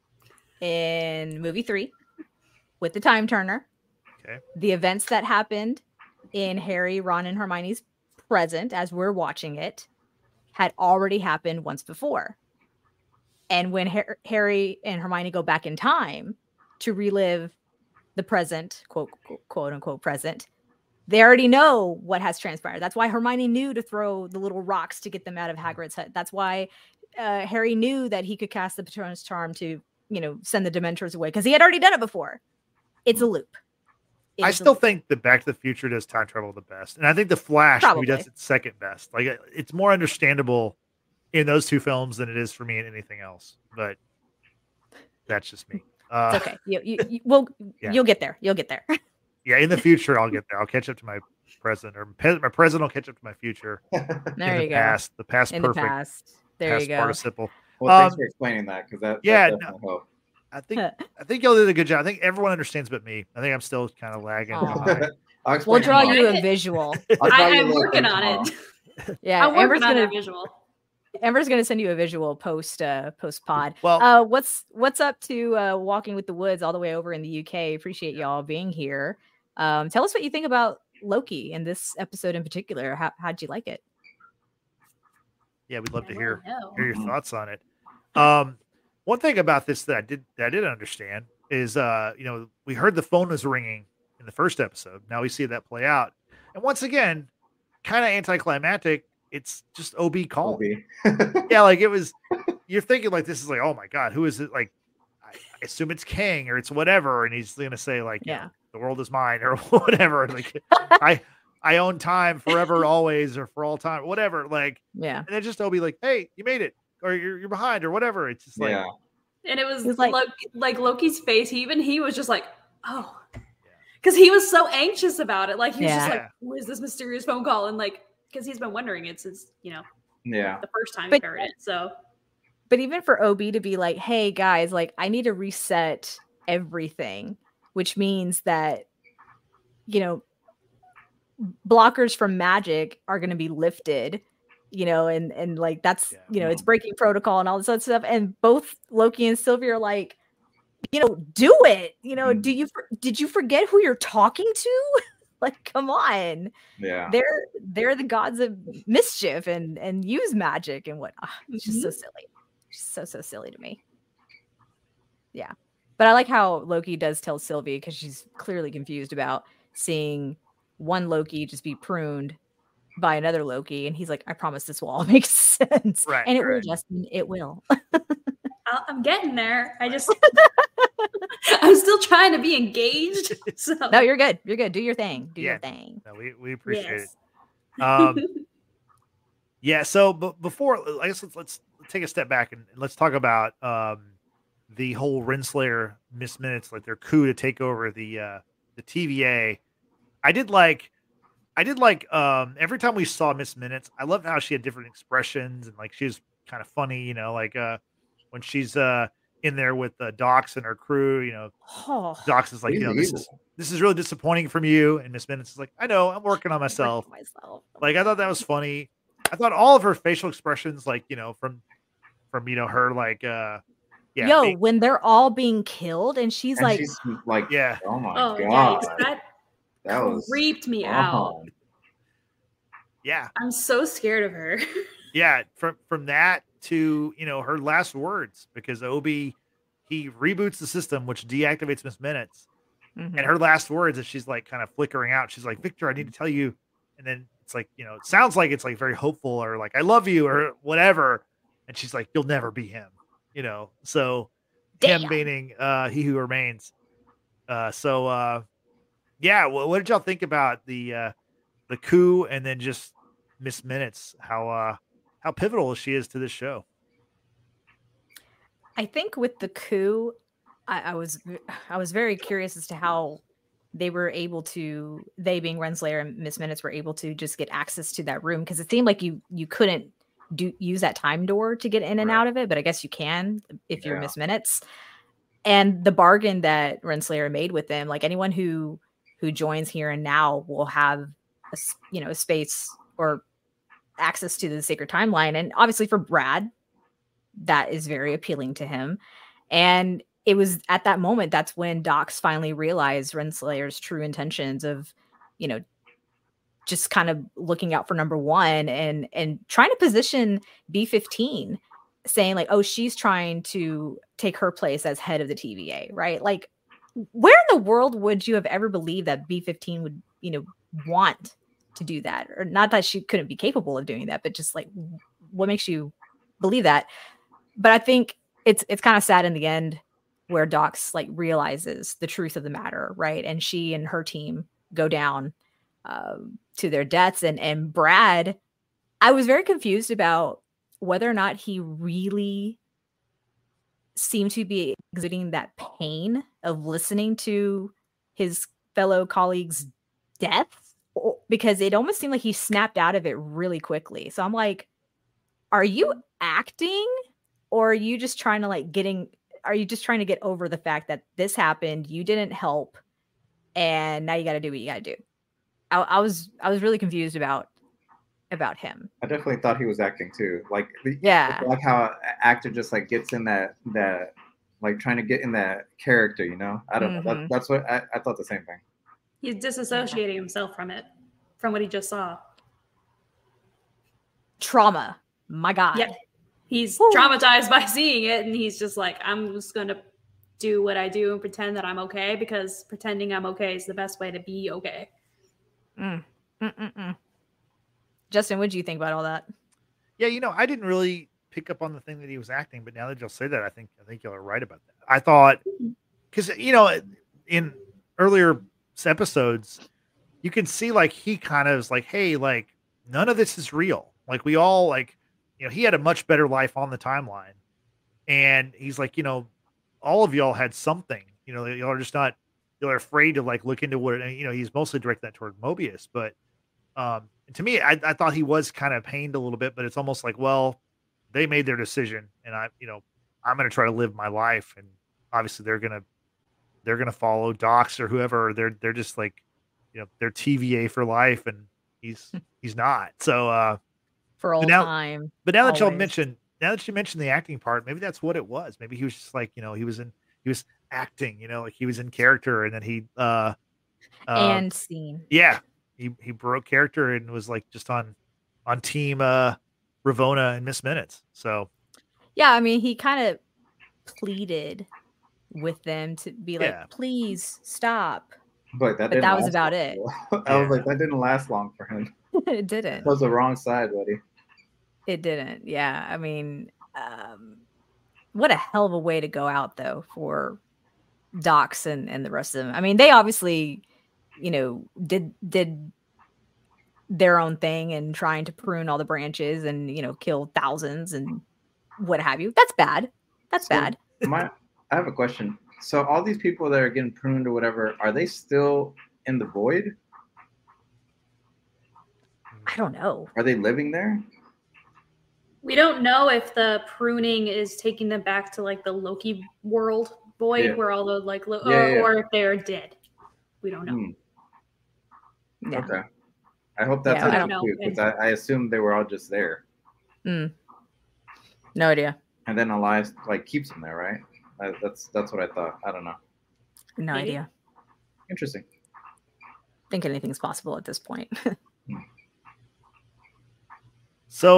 in movie three with the time turner. Okay. The events that happened in Harry, Ron, and Hermione's present as we're watching it had already happened once before. And when Har- Harry and Hermione go back in time to relive the present, quote, quote, quote unquote present, they already know what has transpired. That's why Hermione knew to throw the little rocks to get them out of Hagrid's hut. That's why uh, Harry knew that he could cast the Patronus Charm to, you know, send the Dementors away because he had already done it before. It's a loop. It I is a still loop. think the Back to the Future does time travel the best, and I think the Flash maybe does Probably. it second best. Like it- it's more understandable in those two films than it is for me in anything else. But that's just me. Uh, It's okay. You, you, you well, Yeah. you'll get there. You'll get there. Yeah, in the future I'll get there. I'll catch up to my present, or pe- my present will catch up to my future. There in the you go. past, the past In perfect the past. There past you go. participle. Well, thanks Um, for explaining that because that, yeah, that no. definitely helped. I think I think y'all did a good job. I think everyone understands but me. I think I'm still kind of lagging Aw. behind. I'll We'll explain draw tomorrow. you a visual. I'll draw I, you a I'm little working thing on tomorrow. it. Yeah, I'm Amber's working on gonna that visual. Amber's gonna send you a visual post uh post pod. Well, Uh what's what's up to uh Walking with the Woods all the way over in the U K? Appreciate y'all being here. Um tell us what you think about Loki in this episode in particular. How how'd you like it? yeah, we'd love to I hear wanna know. hear your Mhm. thoughts on it. Um, one thing about this that I did that I didn't understand is uh, you know, we heard the phone was ringing in the first episode. Now we see that play out. And once again, kind of anticlimactic. It's just O B calling. Obi. Yeah, like it was you're thinking like this is like, oh my god, who is it? Like I, I assume it's King or it's whatever, and he's gonna say, like, you Yeah. know, the world is mine or whatever. Like I I own time forever, always, or for all time, whatever. Like, Yeah. and then just Obi like, hey, you made it, or you're you're behind, or whatever. It's just like, Yeah. And it was, He was like- like, like Loki's face. He, even he was just like, oh, because he was so anxious about it. Like he was just Yeah. like, who is this mysterious phone call? And like, because he's been wondering it since, you know, Yeah. the first time But- he heard it. So But even for O B to be like, hey guys, like I need to reset everything, which means that, you know, blockers from magic are going to be lifted, you know, and, and like that's, Yeah. you know, it's breaking protocol and all this other stuff. And both Loki and Sylvie are like, you know, do it. You know, Mhm. do you, for- did you forget who you're talking to? Like, come on. Yeah. They're, they're the gods of mischief and, and use magic and what. ah, it's just so silly. Just so so silly to me. Yeah, but I like how Loki does tell Sylvie because she's clearly confused about seeing one Loki just be pruned by another Loki, and he's like, "I promise this will all make sense." Right, and it will, right. Justin. It will. I- I'm getting there. I just, I'm still trying to be engaged. So No, you're good. You're good. Do your thing. Do Yeah. your thing. no, we we appreciate yes. it. Um, yeah. So, but before, I guess let's let's take a step back and let's talk about um the whole Renslayer Miss Minutes, like their coup to take over the uh the T V A. I did like. I did like um every time we saw Miss Minutes, I loved how she had different expressions and like she was kind of funny, you know, like uh when she's uh in there with uh, Docs and her crew, you know, Oh, Docs is like, She's you know, this evil. is this is really disappointing from you, and Miss Minutes is like, I know, I'm working on myself. myself. Like I thought that was funny. I thought all of her facial expressions, like, you know, from from you know her like uh yeah, Yo, being- when they're all being killed, and she's And like, she's like, yeah, oh my Oh god, yikes! That that was creeped me out. wrong. yeah. I'm so scared of her. yeah, from from that to, you know, her last words, because Obi, he reboots the system, which deactivates Miss Minutes. Mhm. And her last words, as she's like kind of flickering out, she's like, Victor, I need to tell you. And then it's like, you know, it sounds like it's like very hopeful, or like, I love you, or whatever. And she's like, you'll never be him, you know? So him Damn. meaning uh, he who remains. Uh, so uh, yeah, what, what did y'all think about the uh, the coup, and then just Miss Minutes? How uh, how pivotal she is to this show? I think with the coup, I, I was I was very curious as to how they were able to, they being Renslayer and Miss Minutes, were able to just get access to that room, because it seemed like you you couldn't do use that time door to get in and Right. out of it, but I guess you can if you're Yeah. Miss Minutes. And the bargain that Renslayer made with them, like anyone who who joins Here and Now will have a, s- you know, a space or access to the sacred timeline, and obviously for Brad, that is very appealing to him. And it was at that moment that's when Dox finally realized Renslayer's true intentions of, you know, just kind of looking out for number one, and and trying to position B fifteen, saying like, oh, she's trying to take her place as head of the T V A, right? Like, where in the world would you have ever believed that B fifteen would, you know, want to do that? Or not that she couldn't be capable of doing that, but just like, what makes you believe that? But I think it's it's kind of sad in the end, where Dox like realizes the truth of the matter, right? And she and her team go down um, to their deaths. And and Brad, I was very confused about whether or not he really seemed to be exhibiting that pain of listening to his fellow colleagues' deaths, or- because it almost seemed like he snapped out of it really quickly. So I'm like, are you acting, or are you just trying to like getting, are you just trying to get over the fact that this happened, you didn't help, and now you got to do what you got to do? I, I was I was really confused about about him. I definitely thought he was acting too. Like, the- Yeah. like how an actor just like gets in that that like trying to get in that character, you know. I don't know. Mhm. That, that's what I, I thought the same thing. He's disassociating himself from it, from what he just saw. Trauma. My God. Yeah. He's Whew. traumatized by seeing it, and he's just like, I'm just going to do what I do and pretend that I'm okay, because pretending I'm okay is the best way to be okay. Mm. Mm-mm-mm. Justin, what did you think about all that? Yeah, you know, I didn't really pick up on the thing that he was acting, but now that you'll say that, I think I think you're right about that. I thought, because you know, in earlier episodes, you can see like he kind of is like, hey, like none of this is real. Like we all like, you know, he had a much better life on the timeline, and he's like, you know, all of y'all had something. You know, y'all are just not, y'all are afraid to like look into what. And, you know, he's mostly directed that toward Mobius, but um, to me, I, I thought he was kind of pained a little bit, but it's almost like, well, they made their decision, and I, you know, I'm going to try to live my life, and obviously they're gonna they're gonna follow Dox or whoever. They're they're just like, you know, they're T V A for life, and he's he's not. So uh, For all but now, time. but now that y'all always. mentioned, now that you mentioned the acting part, maybe that's what it was. Maybe he was just like, you know, he was in he was acting, you know, like he was in character, and then he uh, uh And scene. yeah, he he broke character and was like just on on team uh Ravona and Miss Minutes. So Yeah, I mean, he kind of pleaded with them to be like, Yeah. please stop. But that But didn't that was last about long, it. though. I was Yeah. like, that didn't last long for him. It didn't. That was the wrong side, buddy. It didn't. Yeah. I mean, um, what a hell of a way to go out, though, for Dox and, and the rest of them. I mean, they obviously, you know, did did their own thing and trying to prune all the branches and, you know, kill thousands and what have you. That's bad. That's So, bad. My, I have a question. So all these people that are getting pruned or whatever, are they still in the void? I don't know. Are they living there? We don't know if the pruning is taking them back to like the Loki world void, Yeah. where all the like, lo- Yeah, or, yeah. or if they're dead. We don't know. Hmm, Yeah. okay. I hope that's Yeah, I how don't they know. do, because I, I assumed they were all just there. Mm. No idea. And then Elias like keeps them there, right? I, that's that's what I thought. I don't know. No Maybe. idea. Interesting. I think anything's possible at this point. So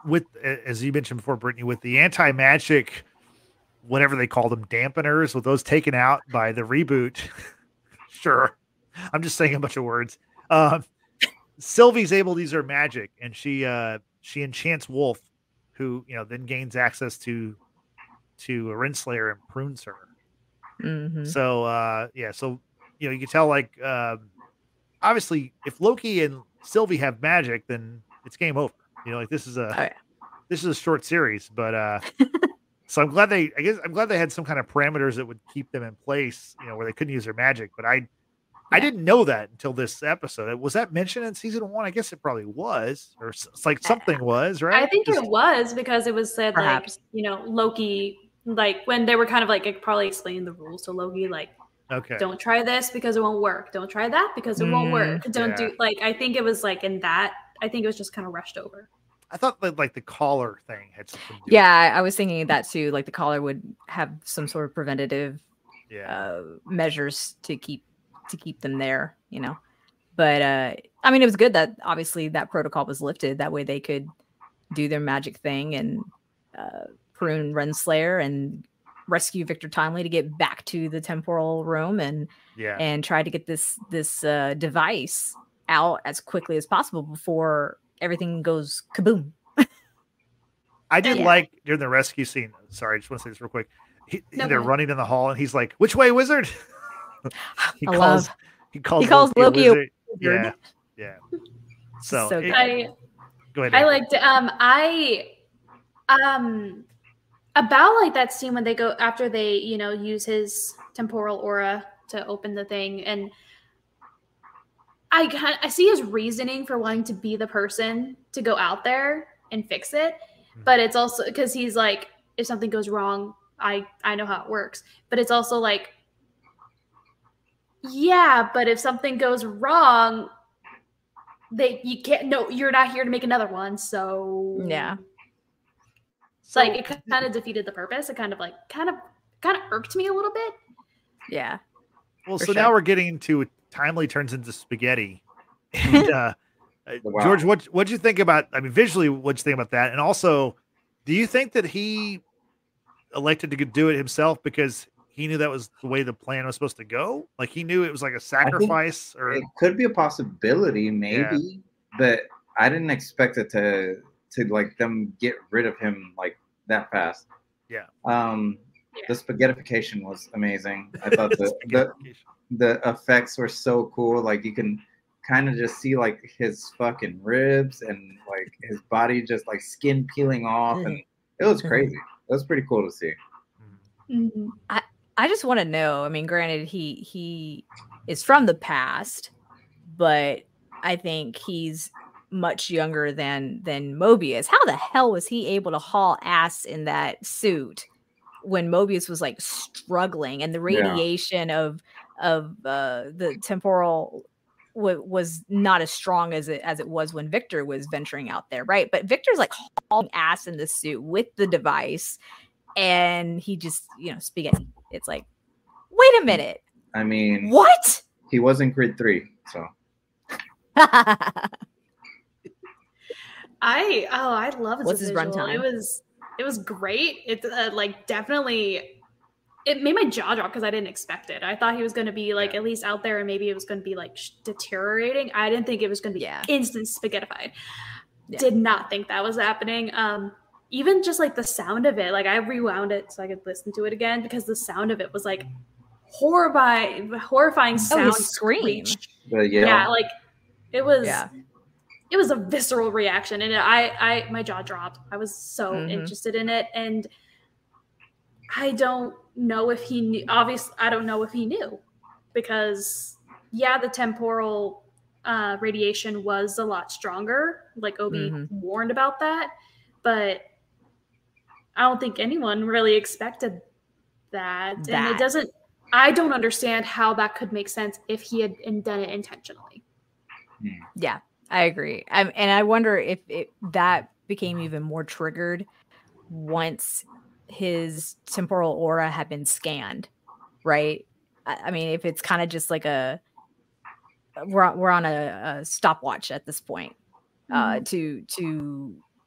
with, as you mentioned before, Brittany, with the anti-magic, whatever they call them, dampeners, with those taken out by the reboot. Sure. I'm just saying a bunch of words. Um, Sylvie's able to use her magic, and she uh, she enchants Wolf, who, you know, then gains access to to Renslayer and prunes her. Mm-hmm. So uh, yeah, so you know, you can tell, like, uh, obviously, if Loki and Sylvie have magic, then it's game over. You know, like, this is a oh, yeah. this is a short series, but uh, so I'm glad they, I guess, I'm glad they had some kind of parameters that would keep them in place. You know, where they couldn't use their magic. But I, yeah. I didn't know that until this episode. Was that mentioned in season one? I guess it probably was, or it's like something was, right? I think Just, it was, because it was said, Perhaps. like, you know, Loki, like, when they were kind of like probably explaining the rules to Loki, like, okay, don't try this because it won't work. Don't try that because it won't Mm, work. Don't yeah. do, like, I think it was like in that, I think it was just kind of rushed over. I thought that, like, the collar thing had something to do Yeah, I was thinking that too. Like the collar would have some sort of preventative with it. Yeah. uh, measures to keep to keep them there, you know. But uh, I mean, it was good that obviously that protocol was lifted. That way they could do their magic thing and uh, prune Renslayer and rescue Victor Timely to get back to the temporal room and yeah. and try to get this this uh, device out as quickly as possible before everything goes kaboom. I did Yeah. like during the rescue scene. Sorry, I just want to say this real quick. He, No, they're go ahead. running in the hall, and he's like, "Which way, wizard?" he I calls. love- He calls. he calls Loki a wizard. wizard. Yeah, yeah. So, So it- good. I go ahead. I Amber. liked it. Um, I um about like that scene when they go after they, you know, use his temporal aura to open the thing, and I kind I see his reasoning for wanting to be the person to go out there and fix it, but it's also because he's like, if something goes wrong, I I know how it works, but it's also like, yeah, but if something goes wrong, they you can't no you're not here to make another one, so Yeah. so, like, it kind of defeated the purpose. It kind of like kind of kind of irked me a little bit. Yeah. Well, for so sure. now we're getting into Timely turns into spaghetti. And uh, uh, Wow. George, what what'd you think about? I mean, visually, what'd you think about that? And also, do you think that he elected to do it himself because he knew that was the way the plan was supposed to go? Like, he knew it was like a sacrifice, or It could be a possibility, maybe, but I didn't expect it to to like them get rid of him like that fast. Yeah. Um, Yeah. the spaghettification was amazing. I thought the, the Spaghetti. the effects were so cool. Like, you can kind of just see like his fucking ribs and like his body just like skin peeling off, and it was crazy. It was pretty cool to see. Mm-hmm. I just want to know. I mean, granted, he he is from the past, but I think he's much younger than than Mobius. How the hell was he able to haul ass in that suit when Mobius was like struggling, and the Yeah. radiation of of uh, the temporal w- was not as strong as it as it was when Victor was venturing out there, right? But Victor's like hauling ass in the suit with the device, and he just, you know, spaghetti. It's like, wait a minute, I mean, what? he was in Grid three, so I oh I love What's his his visual. runtime? It was it was great. It's uh, like definitely it made my jaw drop because I didn't expect it. I thought he was going to be like Yeah. at least out there, and maybe it was going to be like sh- deteriorating. I didn't think it was going to be Yeah. instant spaghettified. Yeah. Did not think that was happening. Um, even just like the sound of it, like I rewound it so I could listen to it again because the sound of it was like horrifying, horrifying Oh, sound. his scream. screech. the yell. Yeah, like it was. Yeah. It was a visceral reaction, and I, I, my jaw dropped. I was so Mhm. interested in it, and I don't know if he knew. Obviously, I don't know if he knew, because yeah, the temporal uh, radiation was a lot stronger. Like Obi Mhm. warned about that, but I don't think anyone really expected that, and That. it doesn't. I don't understand how that could make sense if he had done it intentionally. Yeah, I agree. I, and I wonder if it, that became even more triggered once his temporal aura had been scanned, right? I, I mean, if it's kind of just like a we're on- we're on a, a stopwatch at this point, uh, to to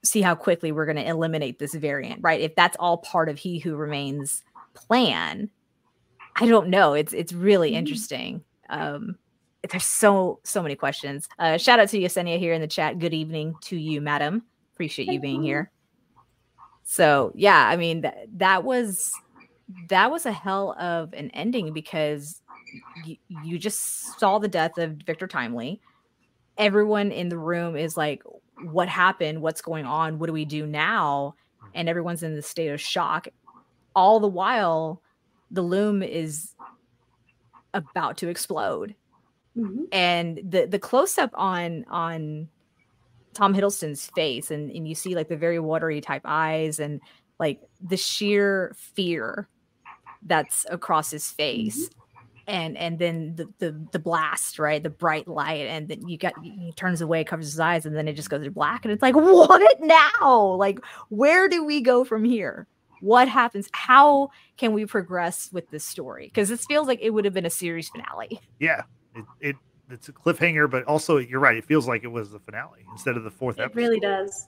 see how quickly we're going to eliminate this variant, right? If that's all part of He Who Remains plan, I don't know. It's it's really interesting. Um, there's so so many questions. Uh, shout out to Yesenia here in the chat. Good evening to you, madam. Appreciate you being here. So yeah, I mean that that was that was a hell of an ending because you, you just saw the death of Victor Timely. Everyone in the room is like, what happened? What's going on? What do we do now? And everyone's in the state of shock. All the while, the loom is about to explode. Mm-hmm. And the the close-up on on Tom Hiddleston's face, and, and you see like the very watery type eyes and like the sheer fear that's across his face. Mm-hmm. And and then the, the the blast, right? The bright light, and then you got he turns away, covers his eyes, and then it just goes to black. And it's like, what now? Like, where do we go from here? What happens? How can we progress with this story? Because this feels like it would have been a series finale. Yeah, it, it it's a cliffhanger, but also you're right. It feels like it was the finale instead of the fourth it episode. It really does.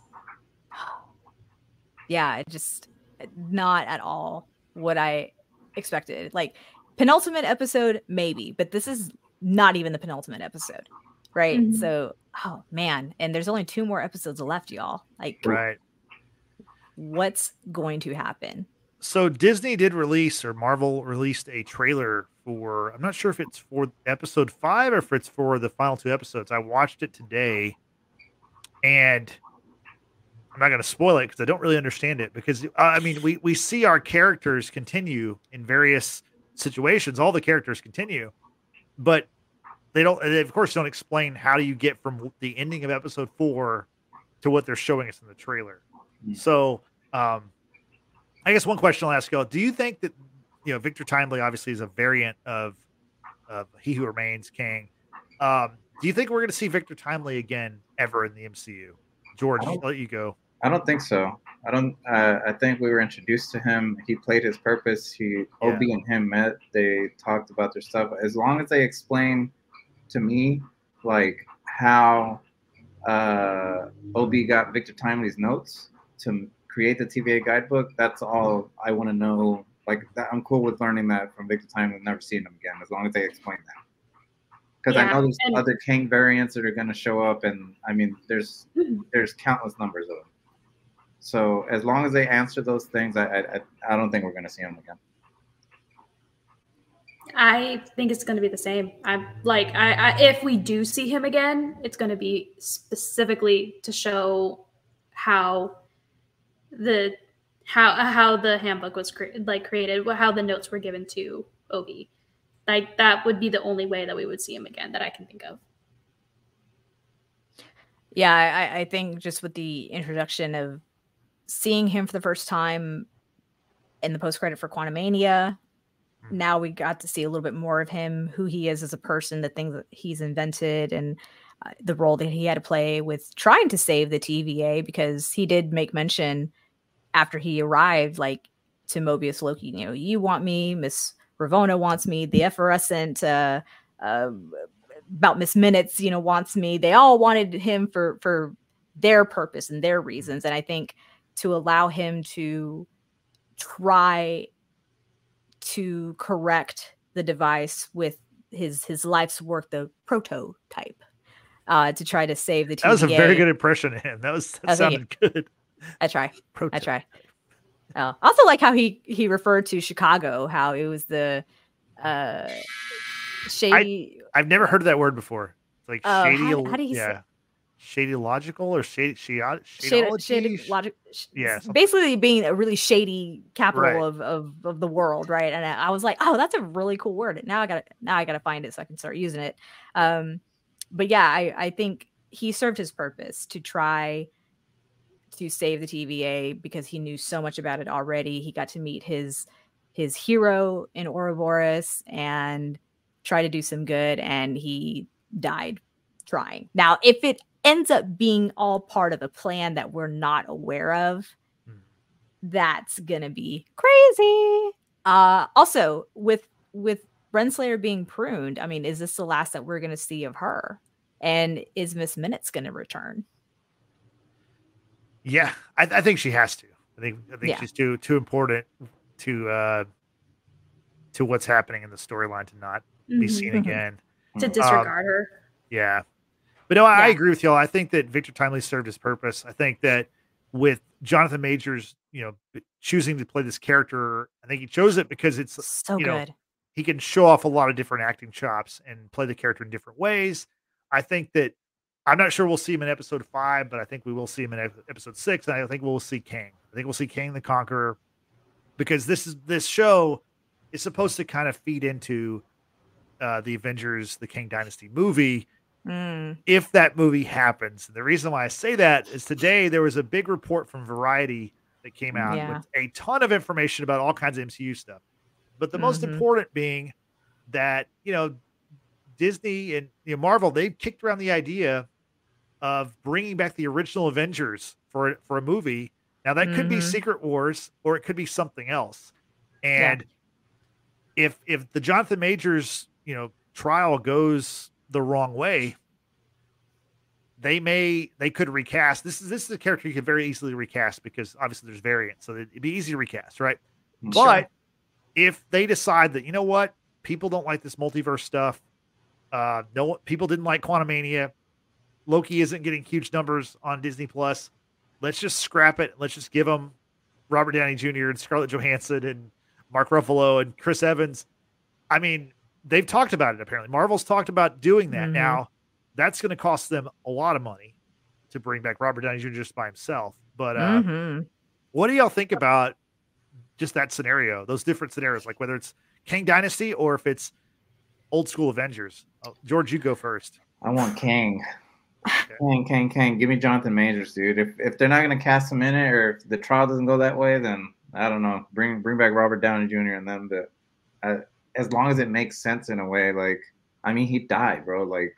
Yeah, it just not at all what I expected. Like. Penultimate episode, maybe, but this is not even the penultimate episode, right? Mm-hmm. So, oh man, and there's only two more episodes left, y'all. Like, right? What's going to happen? So Disney did release, or Marvel released a trailer for. I'm not sure if it's for episode five or if it's for the final two episodes. I watched it today, and I'm not going to spoil it because I don't really understand it. Because uh, I mean, we we see our characters continue in various situations. All the characters continue, but they don't, they of course don't explain how do you get from the ending of episode four to what they're showing us in the trailer. Mm-hmm. So um I guess one question I'll ask y'all, do you think that, you know, Victor Timely obviously is a variant of of He Who Remains, Kang. Um do you think we're going to see Victor Timely again ever in the M C U? George, I'll let you go. I don't think so. I don't. Uh, I think we were introduced to him. He played his purpose. He, yeah. Obi and him met. They talked about their stuff. As long as they explain to me, like how uh, Obi got Victor Timely's notes to create the T V A guidebook, that's all I want to know. Like that, I'm cool with learning that from Victor Timely. Never seeing him again, as long as they explain that. Because yeah, I know there's and- other Kang variants that are going to show up, and I mean, there's there's countless numbers of them. So as long as they answer those things, I I, I don't think we're going to see them again. I think it's going to be the same. I'm like, I, I if we do see him again, it's going to be specifically to show how the how how the handbook was cre- like created, how the notes were given to Obi. Like that would be the only way that we would see him again that I can think of. Yeah, I, I think just with the introduction of seeing him for the first time in the post-credit for Quantumania, now we got to see a little bit more of him, who he is as a person, the things that he's invented, and uh, the role that he had to play with trying to save the T V A, because he did make mention after he arrived, like, to Mobius Loki, you know, you want me, Miss Ravonna wants me, the effervescent uh, uh, about Miss Minutes, you know, wants me. They all wanted him for for their purpose and their reasons. And I think to allow him to try to correct the device with his his life's work, the prototype, uh, to try to save the T V A. That was a very good impression of him. That was that sounded good. I try. Prototype. I try. Oh, also like how he he referred to Chicago, how it was the uh, shady. I, I've never heard of that word before. It's like uh, shady. How, how do you yeah. say? Shady logical or shady, shady, shady, shady logic. Yeah. Basically being a really shady capital right. of, of, of the world. Right. And I was like, oh, that's a really cool word. Now I got to, now I got to find it so I can start using it. Um, but yeah, I, I think he served his purpose to try to save the T V A because he knew so much about it already. He got to meet his, his hero in Ouroboros and try to do some good. And he died trying. Now, if it ends up being all part of a plan that we're not aware of, hmm. that's gonna be crazy. Uh, also, with with Renslayer being pruned, I mean, is this the last that we're gonna see of her? And is Miss Minutes gonna return? Yeah, I, I think she has to. I think I think Yeah. she's too too important to uh to what's happening in the storyline to not be Mhm. seen Mhm. again. To Um, disregard her. Yeah. But no, I Yeah. agree with y'all. I think that Victor Timely served his purpose. I think that with Jonathan Majors, you know, b- choosing to play this character, I think he chose it because it's, So you know, good. he can show off a lot of different acting chops and play the character in different ways. I think that I'm not sure we'll see him in episode five, but I think we will see him in ep- episode six. And I think we'll see Kang. I think we'll see Kang the Conqueror because this is this show is supposed to kind of feed into uh, the Avengers, the Kang Dynasty movie. Mm. If that movie happens, the reason why I say that is today there was a big report from Variety that came out Yeah. with a ton of information about all kinds of M C U stuff. But the most Mhm. important being that, you know, Disney and you know, Marvel, they kicked around the idea of bringing back the original Avengers for for a movie. Now that could be Mhm. Secret Wars or it could be something else. Yeah. And if if the Jonathan Majors, you know, trial goes the wrong way, they may they could recast. This is this is a character you could very easily recast because obviously there's variants, so it'd be easy to recast, right? Sure. But if they decide that, you know what, people don't like this multiverse stuff, uh, no people didn't like Quantumania, Loki isn't getting huge numbers on Disney Plus. Let's just scrap it. Let's just give them Robert Downey Junior and Scarlett Johansson and Mark Ruffalo and Chris Evans. I mean, they've talked about it apparently. Marvel's talked about doing that. Mhm. Now, that's going to cost them a lot of money to bring back Robert Downey Junior just by himself. But uh, Mhm. what do y'all think about just that scenario, those different scenarios, like whether it's Kang Dynasty or if it's old school Avengers? Oh, George, you go first. I want Kang. Okay. Kang, Kang, Kang. Give me Jonathan Majors, dude. If if they're not gonna cast him in it, or if the trial doesn't go that way, then I don't know. Bring bring back Robert Downey Junior and them. But uh, as long as it makes sense in a way, like I mean, he died, bro. Like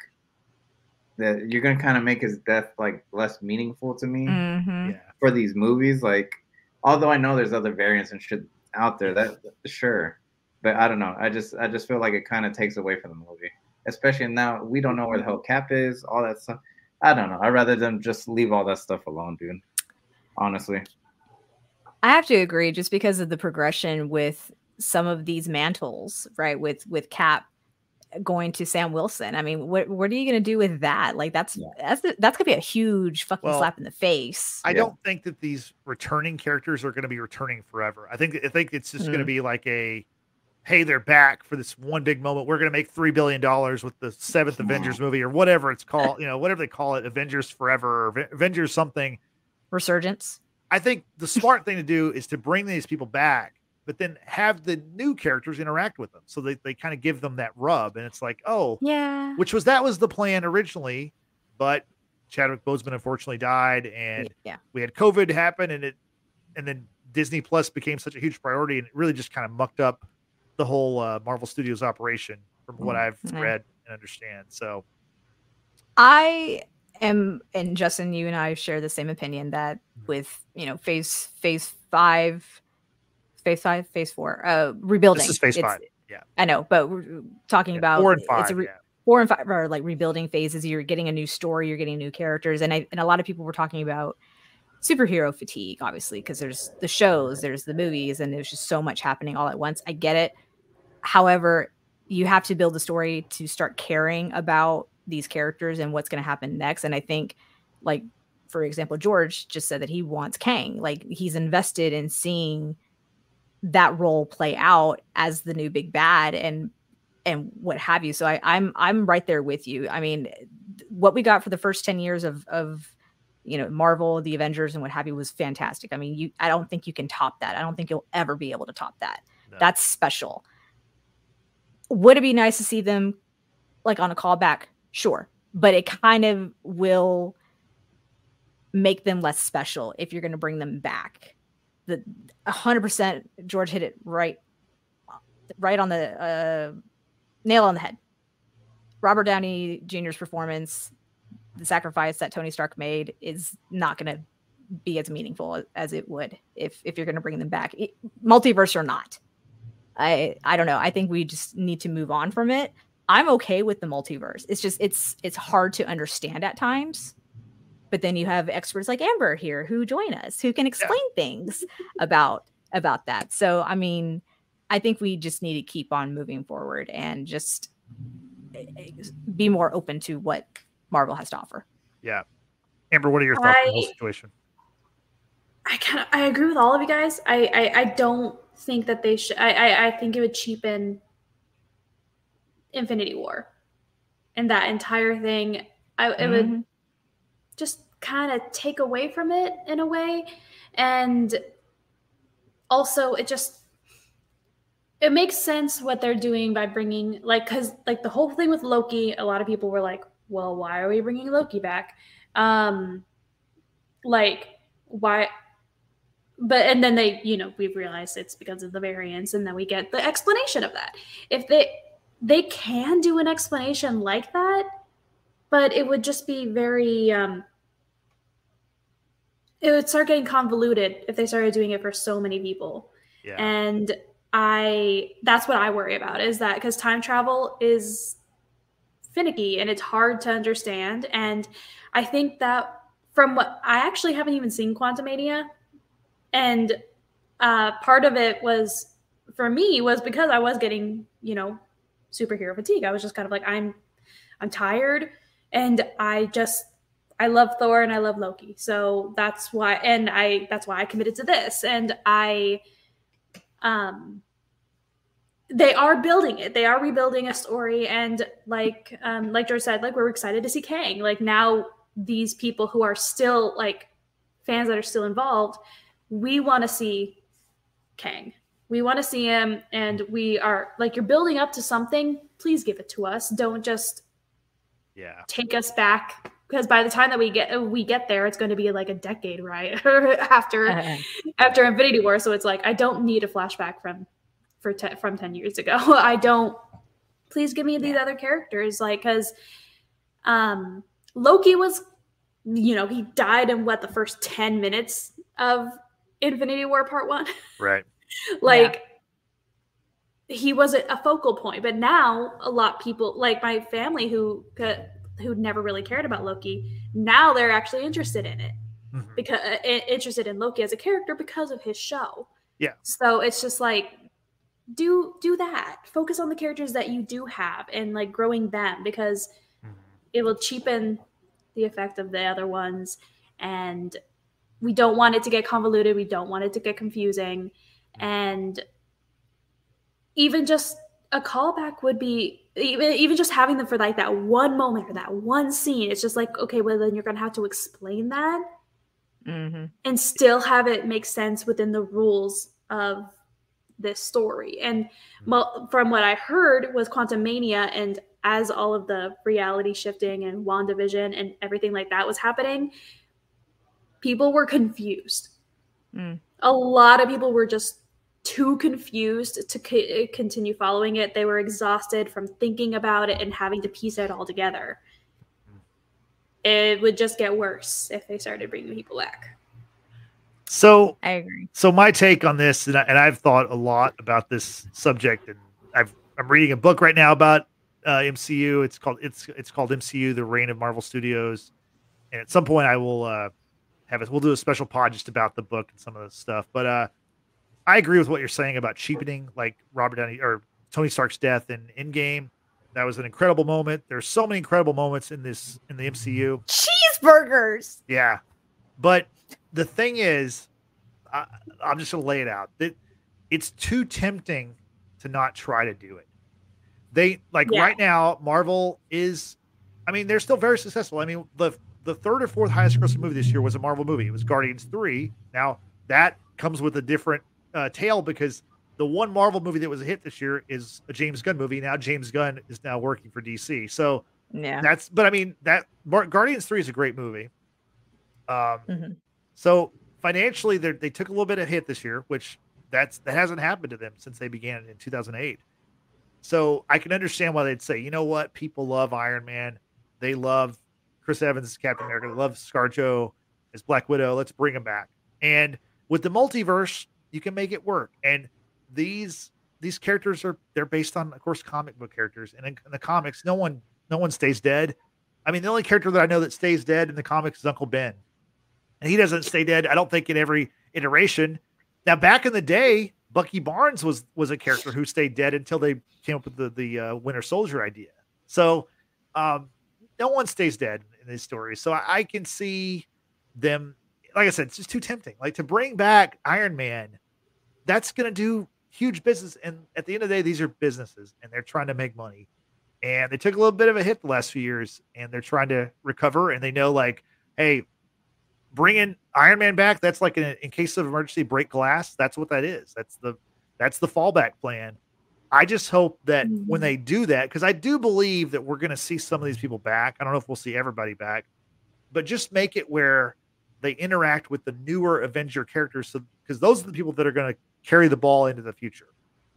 that, you're gonna kind of make his death like less meaningful to me Mhm. Yeah. for these movies. Like, although I know there's other variants and shit out there, that sure, but I don't know. I just I just feel like it kind of takes away from the movie, especially now we don't know where the hell Cap is, all that stuff. I don't know. I'd rather them just leave all that stuff alone, dude. Honestly. I have to agree, just because of the progression with some of these mantles, right? With with Cap going to Sam Wilson. I mean, what what are you going to do with that? Like, that's Yeah. that's the, that's gonna be a huge fucking Well, slap in the face. I Yeah. don't think that these returning characters are going to be returning forever. I think I think it's just going to Mhm. be like a, hey, they're back for this one big moment. We're going to make three billion dollars with the seventh Avengers movie or whatever it's called. You know, whatever they call it, Avengers Forever, or Ave- Avengers something. Resurgence. I think the smart thing to do is to bring these people back, but then have the new characters interact with them, so they they kind of give them that rub, and it's like, oh, Yeah. which was that was the plan originally, but Chadwick Boseman unfortunately died, and Yeah. we had COVID happen, and it, and then Disney Plus became such a huge priority, and it really just kind of mucked up the whole uh, Marvel Studios operation, from what I've Yeah. read and understand. So I am, and Justin, you and I share the same opinion that with, you know, phase phase five, phase five, phase four, uh, rebuilding. this is phase It's- five. Yeah, I know, but we're talking Yeah, about four and it's five. a re- yeah, four and five are like rebuilding phases. You're getting a new story, you're getting new characters, and I and a lot of people were talking about superhero fatigue, obviously, because there's the shows, there's the movies, and there's just so much happening all at once. I get it. However, you have to build a story to start caring about these characters and what's going to happen next. And I think, like, for example, George just said that he wants Kang. Like, he's invested in seeing that role play out as the new big bad and and what have you. So I, I'm I'm right there with you. I mean, what we got for the first ten years of of you know Marvel, the Avengers, and what have you was fantastic. I mean, you I don't think you can top that. I don't think you'll ever be able to top that. No. That's special. Would it be nice to see them like on a callback? Sure, but it kind of will make them less special if you're going to bring them back. The one hundred percent George hit it right right on the uh, nail on the head. Robert Downey Junior's performance, the sacrifice that Tony Stark made, is not going to be as meaningful as it would if if you're going to bring them back, it, multiverse or not. I I don't know. I think we just need to move on from it. I'm okay with the multiverse. It's just it's it's hard to understand at times but then you have experts like Amber here who join us, who can explain yeah. things about about that. So, I mean, I think we just need to keep on moving forward and just be more open to what Marvel has to offer. Yeah. Amber, what are your thoughts I, on the whole situation? I kind of, I agree with all of you guys. I, I, I don't think that they should, I, I, I think it would cheapen Infinity War and that entire thing. I, it mm-hmm. would just kind of take away from it in a way. And also it just, it makes sense what they're doing by bringing, like, because like the whole thing with Loki, a lot of people were like, well, why are we bringing Loki back? Um, like, why? But, and then they, you know, we've realized it's because of the variants, and then we get the explanation of that. If they, they can do an explanation like that, but it would just be very, um, it would start getting convoluted if they started doing it for so many people. Yeah. And I, that's what I worry about, is that because time travel is finicky and it's hard to understand. And I think that from what I actually haven't even seen Quantumania, and uh, part of it was for me was because I was getting, you know, superhero fatigue. I was just kind of like, I'm, I'm tired, and I just, I love Thor and I love Loki. So that's why, and I, that's why I committed to this. And I, um, they are building it. They are rebuilding a story. And like, um, like George said, like, we're excited to see Kang. Like, now these people who are still like fans that are still involved, we want to see Kang. We want to see him. And we are like, you're building up to something. Please give it to us. Don't just yeah take us back. Because by the time that we get we get there, it's going to be like a decade, right? after uh-huh. after Infinity War. So it's like, I don't need a flashback from for te- from ten years ago. I don't. Please give me these yeah. other characters, like, because um, Loki was, you know, he died in what, the first ten minutes of Infinity War Part One, right? like. Yeah. He wasn't a focal point, but now a lot of people, like my family who could. who'd never really cared about Loki, now they're actually interested in it, mm-hmm. because uh, interested in Loki as a character because of his show. Yeah. So it's just like, do do that. Focus on the characters that you do have and like growing them, because mm-hmm. it will cheapen the effect of the other ones. And we don't want it to get convoluted. We don't want it to get confusing. Mm-hmm. And even just a callback would be, even even just having them for like that one moment or that one scene. It's just like, okay, well, then you're going to have to explain that mm-hmm. and still have it make sense within the rules of this story. And well, from what I heard was Quantumania, and as all of the reality shifting and WandaVision and everything like that was happening, people were confused. Mm. A lot of people were just too confused to c- continue following it. They were exhausted from thinking about it and having to piece it all together. It would just get worse if they started bringing people back. So I agree. So my take on this, and, I, and I've thought a lot about this subject, and I've I'm reading a book right now about uh, M C U. It's called it's it's called M C U: The Reign of Marvel Studios, and at some point I will uh, have it. We'll do a special pod just about the book and some of the stuff, but. uh I agree with what you're saying about cheapening, like Robert Downey or Tony Stark's death in Endgame. That was an incredible moment. There's so many incredible moments in this in the M C U. Cheeseburgers. Yeah, but the thing is, I, I'm just gonna lay it out. That it's too tempting to not try to do it. They like yeah. right now, Marvel is. I mean, they're still very successful. I mean, the the third or fourth highest grossing movie this year was a Marvel movie. It was Guardians three. Now that comes with a different. Uh, tail, because the one Marvel movie that was a hit this year is a James Gunn movie. Now James Gunn is now working for D C. So yeah, that's, but I mean, that Guardians three is a great movie. Um, mm-hmm. So financially, they took a little bit of hit this year, which that's, that hasn't happened to them since they began in two thousand eight. So I can understand why they'd say, you know what? People love Iron Man. They love Chris Evans as Captain America. They love ScarJo as Black Widow. Let's bring him back. And with the multiverse, you can make it work. And these these characters are they're based on, of course, comic book characters. And in, in the comics, no one no one stays dead. I mean, the only character that I know that stays dead in the comics is Uncle Ben. And he doesn't stay dead, I don't think, in every iteration. Now, back in the day, Bucky Barnes was was a character who stayed dead until they came up with the, the uh, Winter Soldier idea. So um, no one stays dead in these stories. So I, I can see them, like I said, it's just too tempting. Like to bring back Iron Man, that's going to do huge business. And at the end of the day, these are businesses and they're trying to make money. And they took a little bit of a hit the last few years and they're trying to recover. And they know, like, hey, bringing Iron Man back, that's like an, in case of emergency, break glass. That's what that is. That's the that's the fallback plan. I just hope that mm-hmm. when they do that, because I do believe that we're going to see some of these people back. I don't know if we'll see everybody back, but just make it where they interact with the newer Avenger characters. So, because those are the people that are going to carry the ball into the future.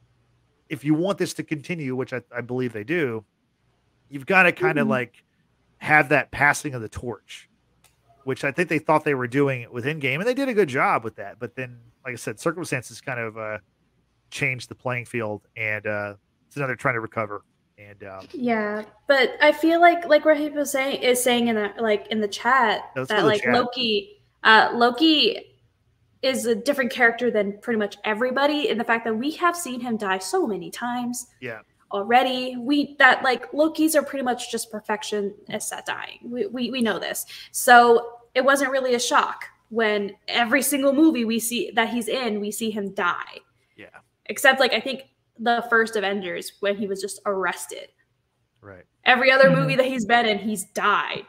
If you want this to continue, which I, I believe they do, you've got to kind of mm-hmm. like have that passing of the torch, which I think they thought they were doing it with Endgame, and they did a good job with that. But then, like I said, circumstances kind of uh, changed the playing field, and uh, so now they're trying to recover. And um, yeah, but I feel like like what he was saying is saying in the like in the chat no, that like chat. Loki, uh, Loki is a different character than pretty much everybody in the fact that we have seen him die so many times. Yeah. Already, we that like Lokis are pretty much just perfectionists at dying. We, we we know this, so it wasn't really a shock when every single movie we see that he's in, we see him die. Yeah. Except like I think the first Avengers when he was just arrested. Right. Every other movie that he's been in, he's died.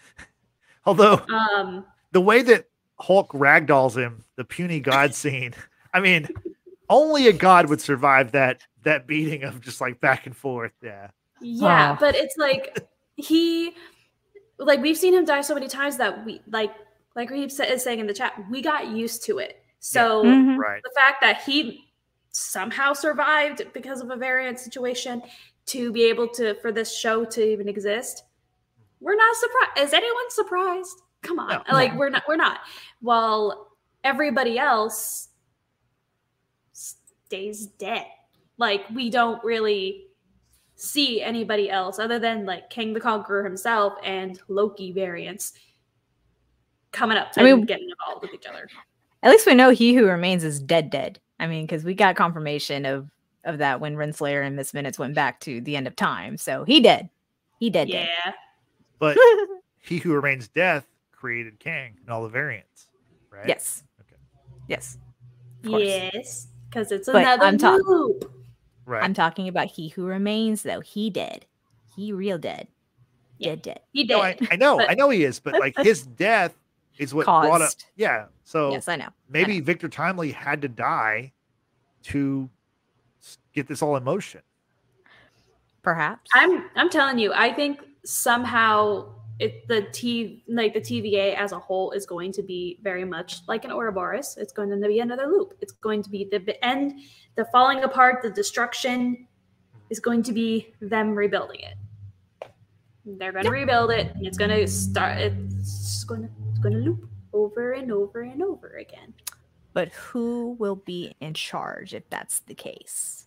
Although um, the way that Hulk ragdolls him, the puny god scene, I mean, only a god would survive that that beating of just like back and forth. Yeah. Yeah, oh. but it's like he like we've seen him die so many times that we like like Raheem is saying in the chat, we got used to it. So yeah. mm-hmm. right. the fact that he somehow survived because of a variant situation to be able to for this show to even exist, we're not surprised. Is anyone surprised? Come on. No, like no. we're not we're not. While everybody else stays dead. Like we don't really see anybody else other than like King the Conqueror himself and Loki variants coming up and I mean, getting involved with each other. At least we know He Who Remains is dead dead. I mean, because we got confirmation of of that when Renslayer and Miss Minutes went back to the end of time. So he dead. He dead yeah. dead. But He Who Remains Death created Kang and all the variants, right? Yes. Okay. Yes. Yes. Because it's but another I'm ta- loop. Right. I'm talking about He Who Remains, though. He dead. He real dead. Yeah. Dead dead. He did. No, I, I know, but- I know he is, but like his death is what Caused. brought up. Yeah. So Yes, I know. maybe I know. Victor Timely had to die to get this all in motion. Perhaps. I'm I'm telling you, I think somehow it the T like the T V A as a whole is going to be very much like an Ouroboros. It's going to be another loop. It's going to be the end, the falling apart, the destruction is going to be them rebuilding it. They're going to yeah. rebuild it, and it's going to start. It's going to it's going to loop over and over and over again. But who will be in charge if that's the case?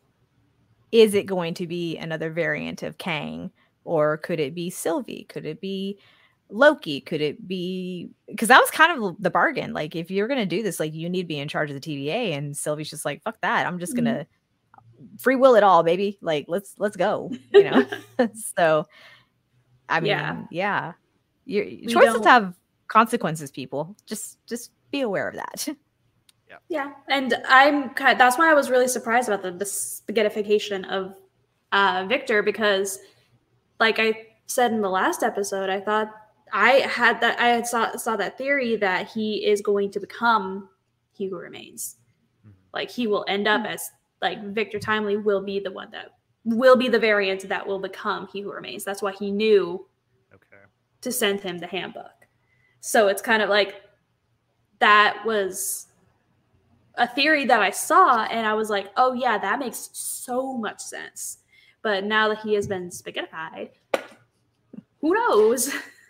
Is it going to be another variant of Kang? Or could it be Sylvie? Could it be Loki? Could it be... Because that was kind of the bargain. Like, if you're going to do this, like, you need to be in charge of the T V A. And Sylvie's just like, fuck that. I'm just going to free will it all, baby. Like, let's let's go. You know? So, I mean, yeah. yeah. Your choices don't... have consequences, people. Just Just be aware of that. Yeah. Yeah. And I'm kind of, that's why I was really surprised about the, the spaghettification of uh, Victor, because like I said in the last episode, I thought I had that I had saw, saw that theory that he is going to become He Who Remains. Mm-hmm. Like he will end up as like Victor Timely will be the one that will be the variant that will become He Who Remains. That's why he knew okay. to send him the handbook. So it's kind of like that was a theory that I saw, and I was like, oh yeah, that makes so much sense. But now that he has been spaghettified, who knows?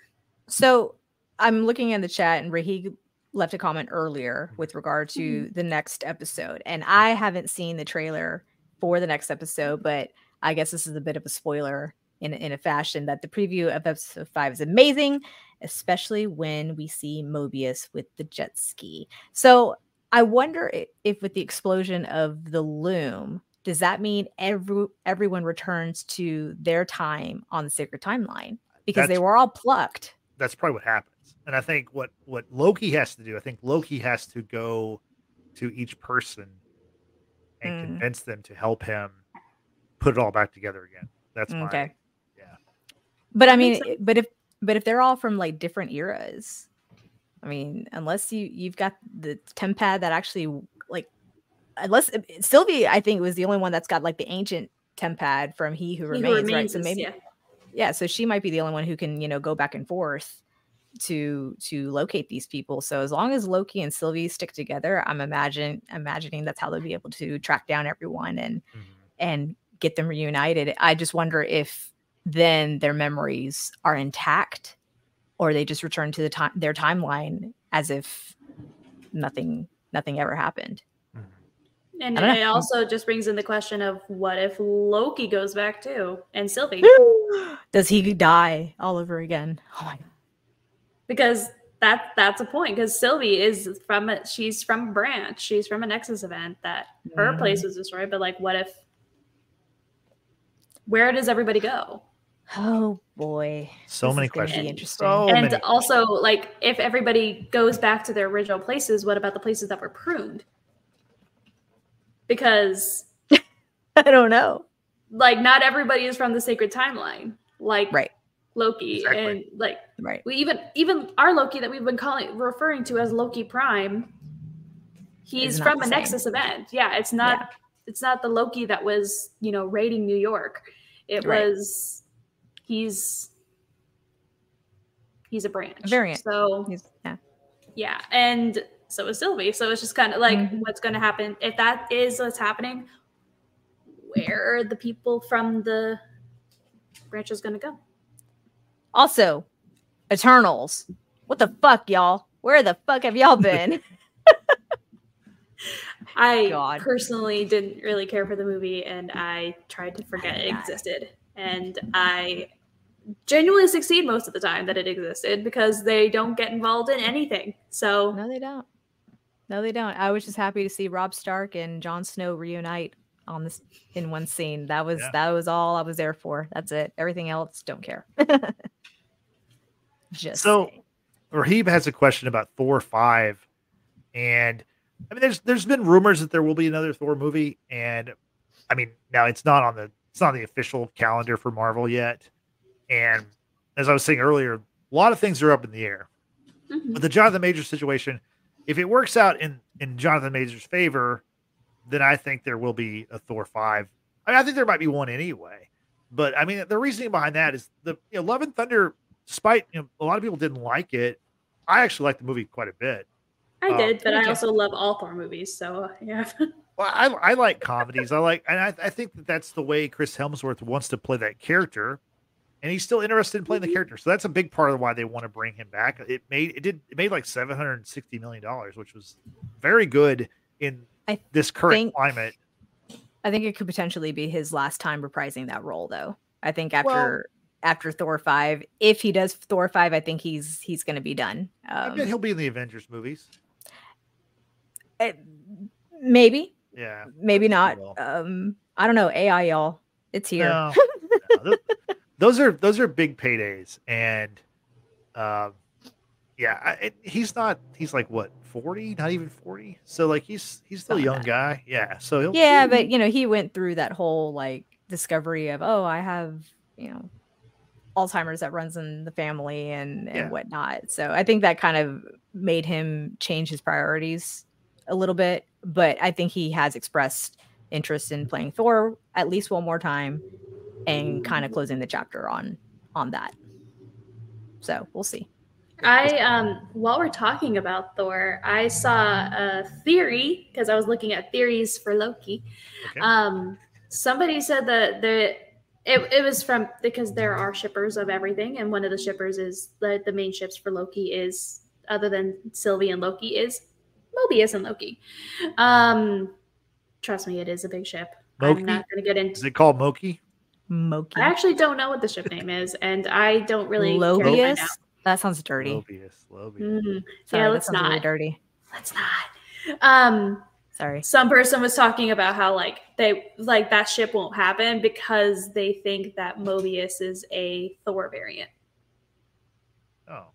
So I'm looking in the chat, and Rahig left a comment earlier with regard to mm-hmm. the next episode. And I haven't seen the trailer for the next episode, but I guess this is a bit of a spoiler in, in a fashion that the preview of episode five is amazing, especially when we see Mobius with the jet ski. So I wonder if, if with the explosion of the loom, does that mean every everyone returns to their time on the sacred timeline? Because That's- they were all plucked. That's probably what happens. And I think what, what Loki has to do, I think Loki has to go to each person and Mm. convince them to help him put it all back together again. That's my, Okay. yeah. But I That mean, makes sense. but if but if they're all from like different eras, I mean, unless you you've got the tempad that actually like, unless Sylvie, I think was the only one that's got like the ancient tempad from He Who He Remains, Who right? Remains So is- maybe yeah. yeah, so she might be the only one who can, you know, go back and forth to to locate these people. So as long as Loki and Sylvie stick together, I'm imagine imagining that's how they'll be able to track down everyone and Mhm. and get them reunited. I just wonder if then their memories are intact or they just return to the time their timeline as if nothing nothing ever happened. Mhm. And I don't it know. also just brings in the question of what if Loki goes back too and Sylvie? Does he die all over again? Oh my god. Because that that's a point. Because Sylvie is from a, she's from a branch. She's from a Nexus event that her Mhm. place was destroyed. But like, what if? Where does everybody go? Oh boy. So This many is gonna be questions. interesting. So and many. also, like, if everybody goes back to their original places, what about the places that were pruned? Because I don't know. like, not everybody is from the sacred timeline. Like Right. Loki Exactly. and like Right. we even even our Loki that we've been calling referring to as Loki Prime, he's Is not from the a same. Nexus event. Yeah, it's not Yeah. it's not the Loki that was, you know, raiding New York. It Right. was he's he's a branch. A variant. So He's- yeah. yeah, and so is Sylvie. So it's just kind of like Mhm. what's going to happen if that is what's happening. Where are the people from the branches going to go? Also, Eternals. What the fuck, y'all? Where the fuck have y'all been? I God. personally didn't really care for the movie, and I tried to forget it Yeah. existed. And I genuinely succeed most of the time that it existed because they don't get involved in anything. So No, they don't. No, they don't. I was just happy to see Rob Stark and Jon Snow reunite on this in one scene. That was Yeah. that was all I was there for. That's it. Everything else, don't care. Just So- saying. Raheem has a question about Thor five, and I mean, there's there's been rumors that there will be another Thor movie, and I mean, now it's not on the it's not on the official calendar for Marvel yet, and as I was saying earlier, a lot of things are up in the air. mhm. But the Jonathan Majors situation, if it works out in in Jonathan Majors' favor, then I think there will be a Thor five. I mean, I think there might be one anyway, but I mean, the reasoning behind that is the you know, Love and Thunder. Despite you know, a lot of people didn't like it, I actually liked the movie quite a bit. I Um, did, but me I too. also love all Thor movies. So yeah, Well, I I like comedies. I like, and I, I think that that's the way Chris Hemsworth wants to play that character, and he's still interested in playing the character. So that's a big part of why they want to bring him back. It made it did it made like seven hundred and sixty million dollars, which was very good in I this current think- climate. I think it could potentially be his last time reprising that role, though. I think after after Thor five, if he does Thor five, I think he's he's going to be done. I Um, bet he'll be in the Avengers movies. eh, maybe, Yeah, maybe That's not. cool. Um, I don't know. A I, y'all, it's here. No, no, th- those are those are big paydays, and um, yeah, I, it, he's not. He's like what forty? Not even forty. So like he's he's still a Not young bad. guy. Yeah. So he'll Yeah, but you know, he went through that whole like discovery of, oh, I have, you know, Alzheimer's that runs in the family and and Yeah. whatnot. So I think that kind of made him change his priorities a little bit. But I think he has expressed interest in playing Thor at least one more time and kind of closing the chapter on on that. So we'll see. I um while we're talking about Thor, I saw a theory because I was looking at theories for Loki. Okay. Um, somebody said that the it, it was from because there are shippers of everything, and one of the shippers is the the main ships for Loki is other than Sylvie and Loki is Mobius and Loki. Um, trust me, it is a big ship. Loki? I'm not going to get into Is it called Moki? Moki. I actually don't know what the ship name is, and I don't really care to find Lobius. out. That sounds dirty. Lobius, Lobius. Mm, Sorry, yeah, that let's sounds really not. dirty. Let's not. Um, Sorry. some person was talking about how like they like that ship won't happen because they think that Mobius is a Thor variant. Oh,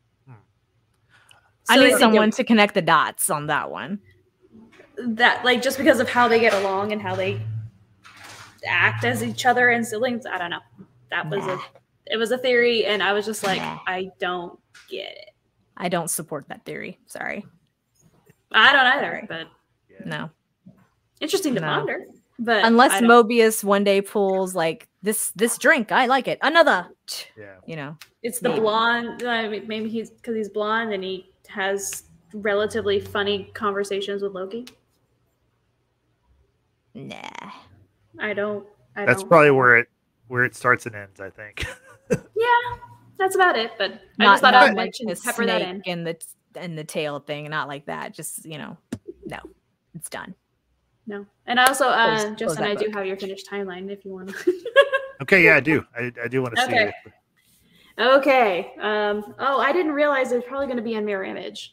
I So they need think someone it- to connect the dots on that one. that like just because of how they get along and how they act as each other and siblings. I don't know. That was Nah. a it was a theory, and I was just like, Nah. I don't get it. I don't support that theory. Sorry. I don't either, Sorry. but yeah. No. interesting to No. ponder. But Unless I don't- Mobius one day pulls like this this drink, I like it. Another. Yeah. You know. it's the maybe. blonde. I mean, maybe he's because he's blonde and he has relatively funny conversations with Loki. Nah. I don't. I That's don't. probably where it where it starts and ends. I think. Yeah, that's about it. But I Not, just thought not I would like mention the pepper that in. snake and the and the tail thing, not like that. Just, you know, no. It's done. No, and I also, uh, Close- close Justin, that I do book. have your finished timeline if you want. Okay, yeah, I do. I, I do want to Okay. see it. Okay. Um. Oh, I didn't realize it was probably going to be on mirror image.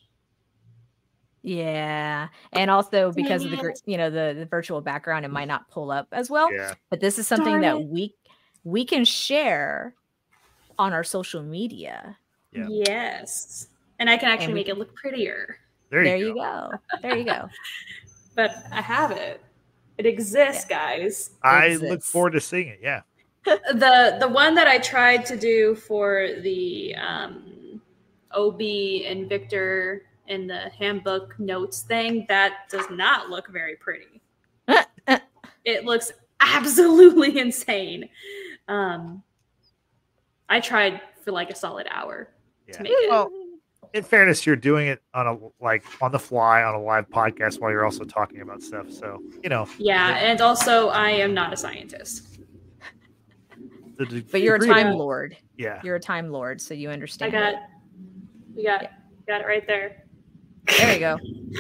Yeah. And also because of the Dang gr- it. you know the, the virtual background, it might not pull up as well. Yeah. But this is something Darn that it. we we can share on our social media. Yeah. Yes. And I can actually And we make it look prettier. There, There you you go. go. There you go. But I have it. It exists, guys. I look Exists. forward to seeing it. Yeah. The the one that I tried to do for the um, O B and Victor in the handbook notes thing, that does not look very pretty. It looks absolutely insane. Um, I tried for like a solid hour Yeah. to make it. Well, in fairness, you're doing it on a like on the fly on a live podcast while you're also talking about stuff. So you know. Yeah, and also I am not a scientist. The, the But you're a degree of- time lord. Yeah. You're a time lord, so you I understand. got, it. we got, Yeah. got it right there. There you go.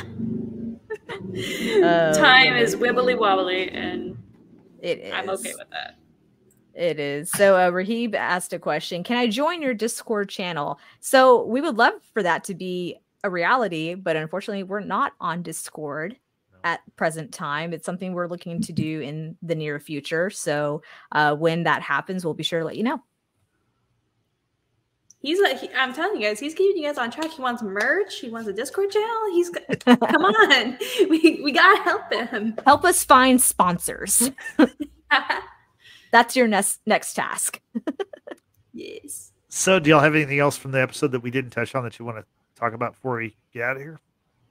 Oh, Time goodness. is wibbly wobbly, and It is. I'm okay with that. It is. So uh, Rahib asked a question. Can I join your Discord channel? So we would love for that to be a reality, but unfortunately we're not on Discord No. at present time. It's something we're looking to do in the near future. So uh, when that happens, we'll be sure to let you know. He's like, he, I'm telling you guys, he's keeping you guys on track. He wants merch. He wants a Discord channel. He's come on, we we gotta help him. Help us find sponsors. That's your next next task. Yes. So, do y'all have anything else from the episode that we didn't touch on that you want to talk about before we get out of here?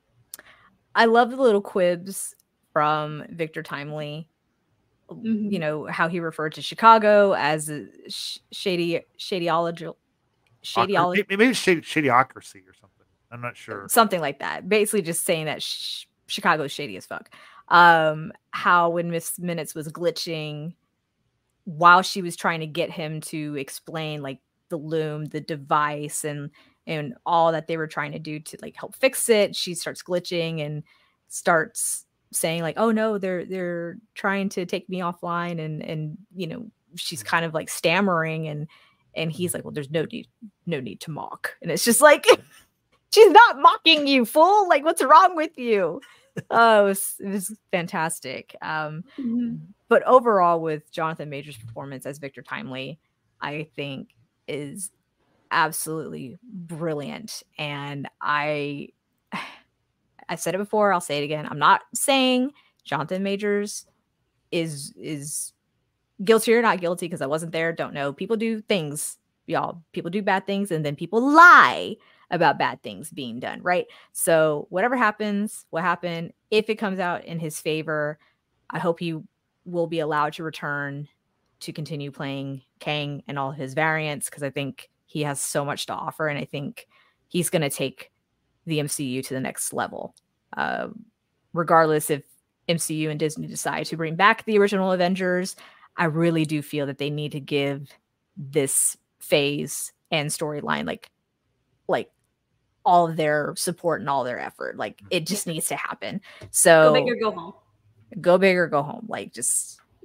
I love the little quibs from Victor Timely. Mhm. You know how he referred to Chicago as a sh- shady, shadyology, shadyology, Maybe maybe it's shady, shadyocracy or something. I'm not sure. something like that. Basically, just saying that sh- Chicago's shady as fuck. Um, how when Miss Minutes was glitching while she was trying to get him to explain like the loom, the device, and and all that they were trying to do to like help fix it, she starts glitching and starts saying like, "Oh no, they're they're trying to take me offline," and and you know she's kind of like stammering, and and he's like, "Well, there's no need no need to mock," and it's just like. She's not mocking you, fool. Like, what's wrong with you? Oh, it was, it was fantastic. Um, Mhm. but overall, with Jonathan Majors' performance as Victor Timely, I think is absolutely brilliant. And I, I've said it before. I'll say it again. I'm not saying Jonathan Majors is is guilty or not guilty because I wasn't there. Don't know. People do things, y'all. People do bad things, and then people lie about bad things being done, right? So whatever happens, what happened, if it comes out in his favor, I hope he will be allowed to return to continue playing Kang and all his variants because I think he has so much to offer, and I think he's going to take the M C U to the next level. Uh, regardless if M C U and Disney decide to bring back the original Avengers, I really do feel that they need to give this phase and storyline like like all of their support and all their effort. Like it just needs to happen. So Go big or go home. go big or go home. Like just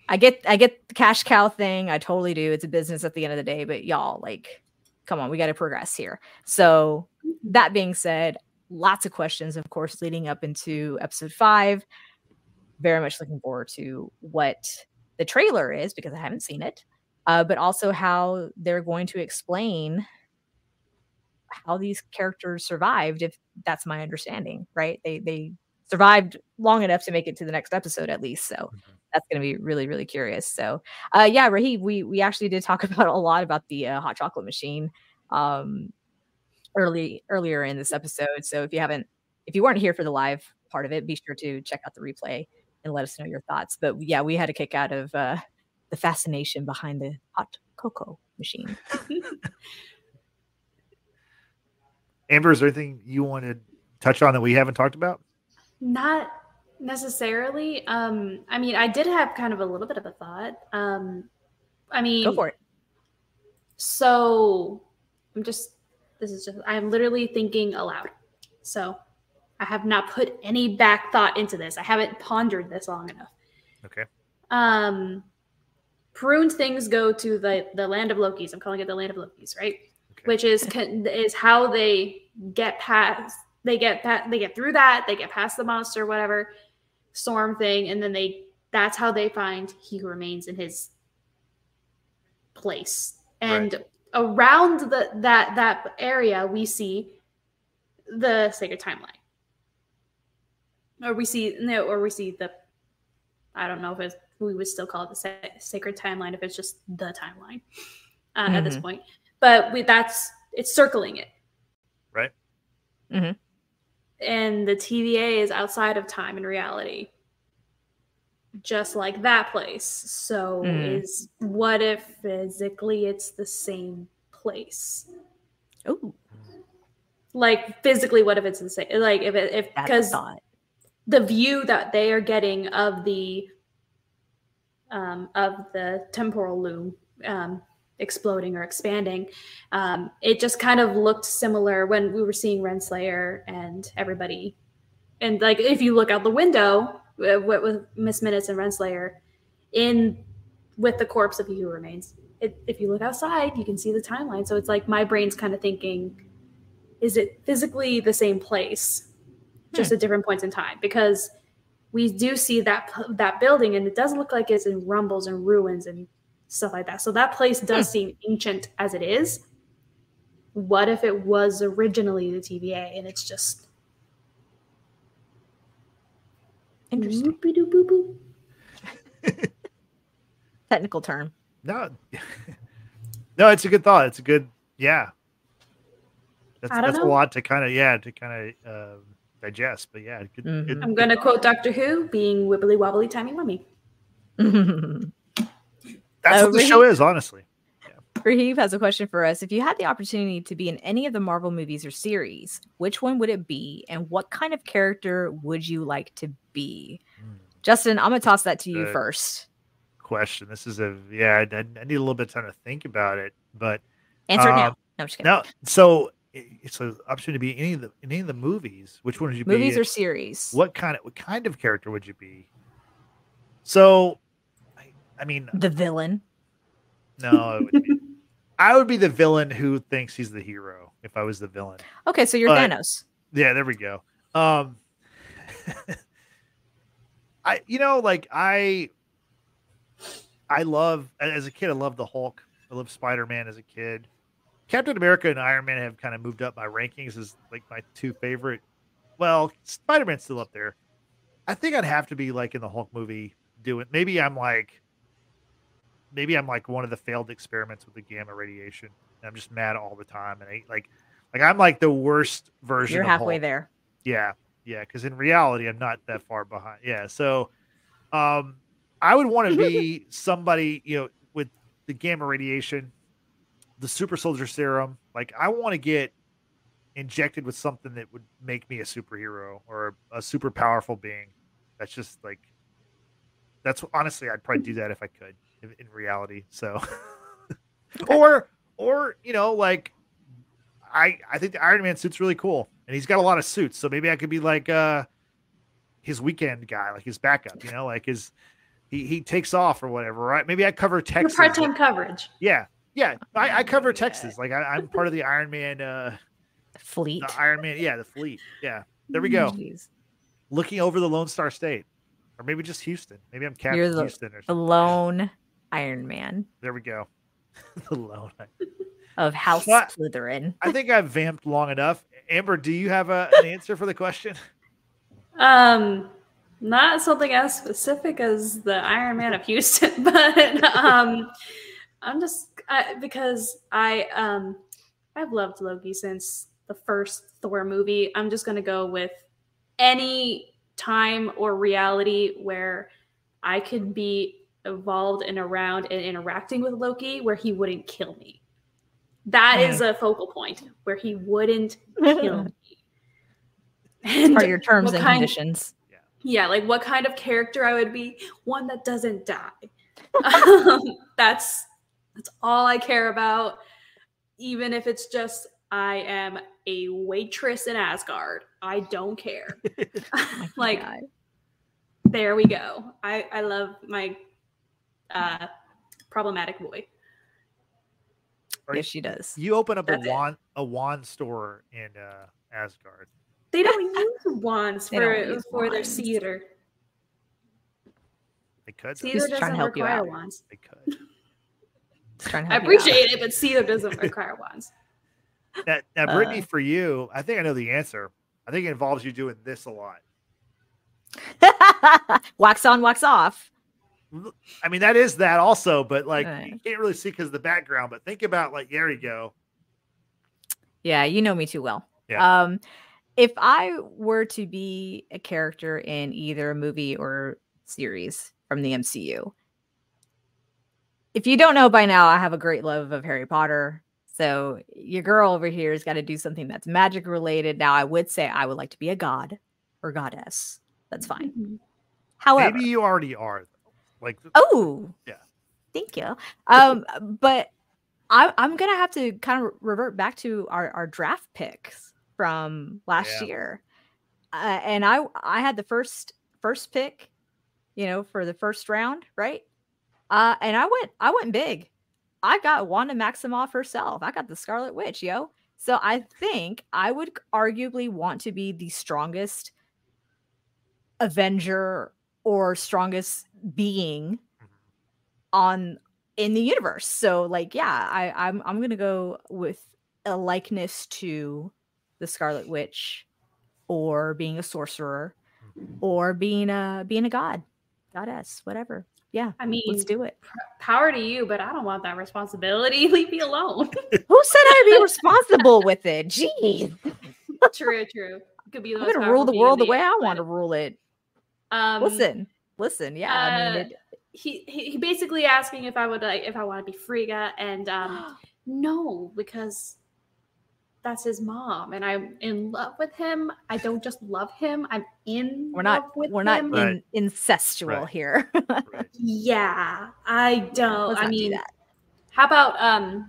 I get I get the cash cow thing. I totally do. It's a business at the end of the day, but y'all, like, come on, we got to progress here. So that being said, lots of questions, of course, leading up into episode five. Very much looking forward to what the trailer is because I haven't seen it, uh, but also how they're going to explain how these characters survived, if that's my understanding, right? They they survived long enough to make it to the next episode at least. So mm-hmm. that's going to be really, really curious. So uh, yeah, Rahib, we we actually did talk about a lot about the uh, hot chocolate machine um, early earlier in this episode. So if you haven't, if you weren't here for the live part of it, be sure to check out the replay and let us know your thoughts. But yeah, we had a kick out of uh, the fascination behind the hot cocoa machine. Amber, is there anything you want to touch on that we haven't talked about? Not necessarily. Um, I mean, I did have kind of a little bit of a thought. Um, I mean, go for it. So I'm just, this is just, I'm literally thinking aloud. So I have not put any back thought into this. I haven't pondered this long enough. Okay. Um, pruned things go to the, the land of Lokis. I'm calling it the land of Lokis, right? Okay. Which is is how they get past, they get past, they get through that, they get past the monster, whatever storm thing, and then they, that's how they find he who remains in his place. And right. around the that that area, we see the sacred timeline. Or we see no, or we see the, I don't know if it's, we would still call it the sacred timeline if it's just the timeline uh, mm-hmm. at this point. But we, that's, it's circling it. Right. Mm-hmm. And the T V A is outside of time and reality. Just like that place. So mm. is, what if physically it's the same place? Oh. Like physically, what if it's the same? Like if it, if, because the view that they are getting of the, um, of the temporal loom, um, exploding or expanding, um, it just kind of looked similar when we were seeing Renslayer and everybody. And like, if you look out the window uh, with, with Miss Minutes and Renslayer in with the corpse of He Who Remains, it, if you look outside, you can see the timeline. So it's like my brain's kind of thinking, is it physically the same place, just hmm. at different points in time? Because we do see that that building, and it does look like it's in rumbles and ruins and stuff like that. So that place does hmm. seem ancient as it is. What if it was originally the T V A and it's just interesting? Technical term. No, no, it's a good thought. It's a good, yeah. That's that's know. a lot to kind of, yeah, to kind of uh, digest. But yeah, good, mm-hmm. good, I'm going to quote Doctor Who, being wibbly wobbly, timey wimey. That's uh, what the Rahib, show is, honestly. Yeah. Rahib has a question for us. If you had the opportunity to be in any of the Marvel movies or series, which one would it be? And what kind of character would you like to be? Mm. Justin, I'm going to toss that to you first. Question. This is a, yeah, I, I need a little bit of time to think about it, but. Answer um, it now. No, I'm just kidding. No, so it's an option to be in any of the, in any of the movies. Which one would you movies be? Movies or series? What kind of, what kind of character would you be? So, I mean, the villain. No, it would be, I would be the villain who thinks he's the hero. If I was the villain, okay, so you're but, Thanos. Yeah, there we go. Um, I, you know, like I, I love as a kid. I loved the Hulk. I loved Spider-Man as a kid. Captain America and Iron Man have kind of moved up my rankings as like my two favorite. Well, Spider-Man's still up there. I think I'd have to be like in the Hulk movie doing. Maybe I'm like. Maybe I'm like one of the failed experiments with the gamma radiation. And I'm just mad all the time. And I like, like I'm like the worst version. You're of halfway Hulk. there. Yeah. Yeah. Cause in reality, I'm not that far behind. Yeah. So, um, I would want to be somebody, you know, with the gamma radiation, the super soldier serum. Like I want to get injected with something that would make me a superhero or a, a super powerful being. That's just like, that's honestly, I'd probably do that if I could. In reality, so or or you know, like I I think the Iron Man suit's really cool, and he's got a lot of suits, so maybe I could be like uh his weekend guy, like his backup, you know, like his he he takes off or whatever, right? Maybe I cover Your Texas. part-time coverage. Yeah, yeah. I, I cover Oh, Texas. Like I, I'm part of the Iron Man. Uh, Fleet. the Iron Man. Yeah, the fleet. Yeah. There we go. Jeez. Looking over the Lone Star State, or maybe just Houston. Maybe I'm Captain You're the, Houston or the something. lone Iron Man There we go. The lone. of House What? Slytherin. I think I've vamped long enough. Amber, do you have a, an answer for the question? Um, not something as specific as the Iron Man of Houston, but um, I'm just I, because I um I've loved Loki since the first Thor movie. I'm just gonna go with any time or reality where I could be involved and around and interacting with Loki where he wouldn't kill me. That is a focal point where he wouldn't kill me. And Part of your terms what and kind- conditions. Yeah, like what kind of character I would be? One that doesn't die. um, that's that's all I care about. Even if it's just I am a waitress in Asgard, I don't care. Oh like God. there we go. I I love my uh, problematic boy. Or Yes, she does. You open up a That's it. wand a wand store in uh, Asgard. They don't use wands They for don't use for their wands. theater. They could. Caesar Just doesn't trying to help you require out. wands. They could. Just trying to I help you out. appreciate it, but Caesar doesn't require wands. Now, now Brittany, Uh. for you, I think I know the answer. I think it involves you doing this a lot. Wax on, wax off. I mean, that is that also, but like Right. you can't really see because of the background. But think about like there you go. Yeah, you know me too well. Yeah. Um, if I were to be a character in either a movie or series from the M C U, if you don't know by now, I have a great love of Harry Potter. So your girl over here has got to do something that's magic related. Now, I would say I would like to be a god or goddess. That's fine. Mhm. However, Maybe you already are. Though. Like oh, Yeah. thank you. Um, but I, I'm gonna have to kind of revert back to our, our draft picks from last Yeah. year, uh, and I I had the first first pick, you know, for the first round, right? Uh, and I went I went big. I got Wanda Maximoff herself. I got the Scarlet Witch, yo. So I think I would arguably want to be the strongest Avenger or strongest being on in the universe. So like, yeah, I, I'm I'm gonna go with a likeness to the Scarlet Witch, or being a sorcerer, or being a being a god, goddess, whatever. Yeah, I mean, let's do it. power to you, but I don't want that responsibility. Leave me alone. Who said I'd be responsible with it? Jeez, True, true. Could be the I'm most gonna rule powerful the being world in the way I earth, want to but, rule it. Um, Listen, listen. Yeah, I mean, uh, it, he, he he basically asking if I would like if I want to be Frigga, and um, no, because that's his mom, and I'm in love with him. I don't just love him; I'm in. we're love not with we're not him. Right. in, incestual Right. here. right. Yeah, I don't. Let's I not do mean, that. how about um,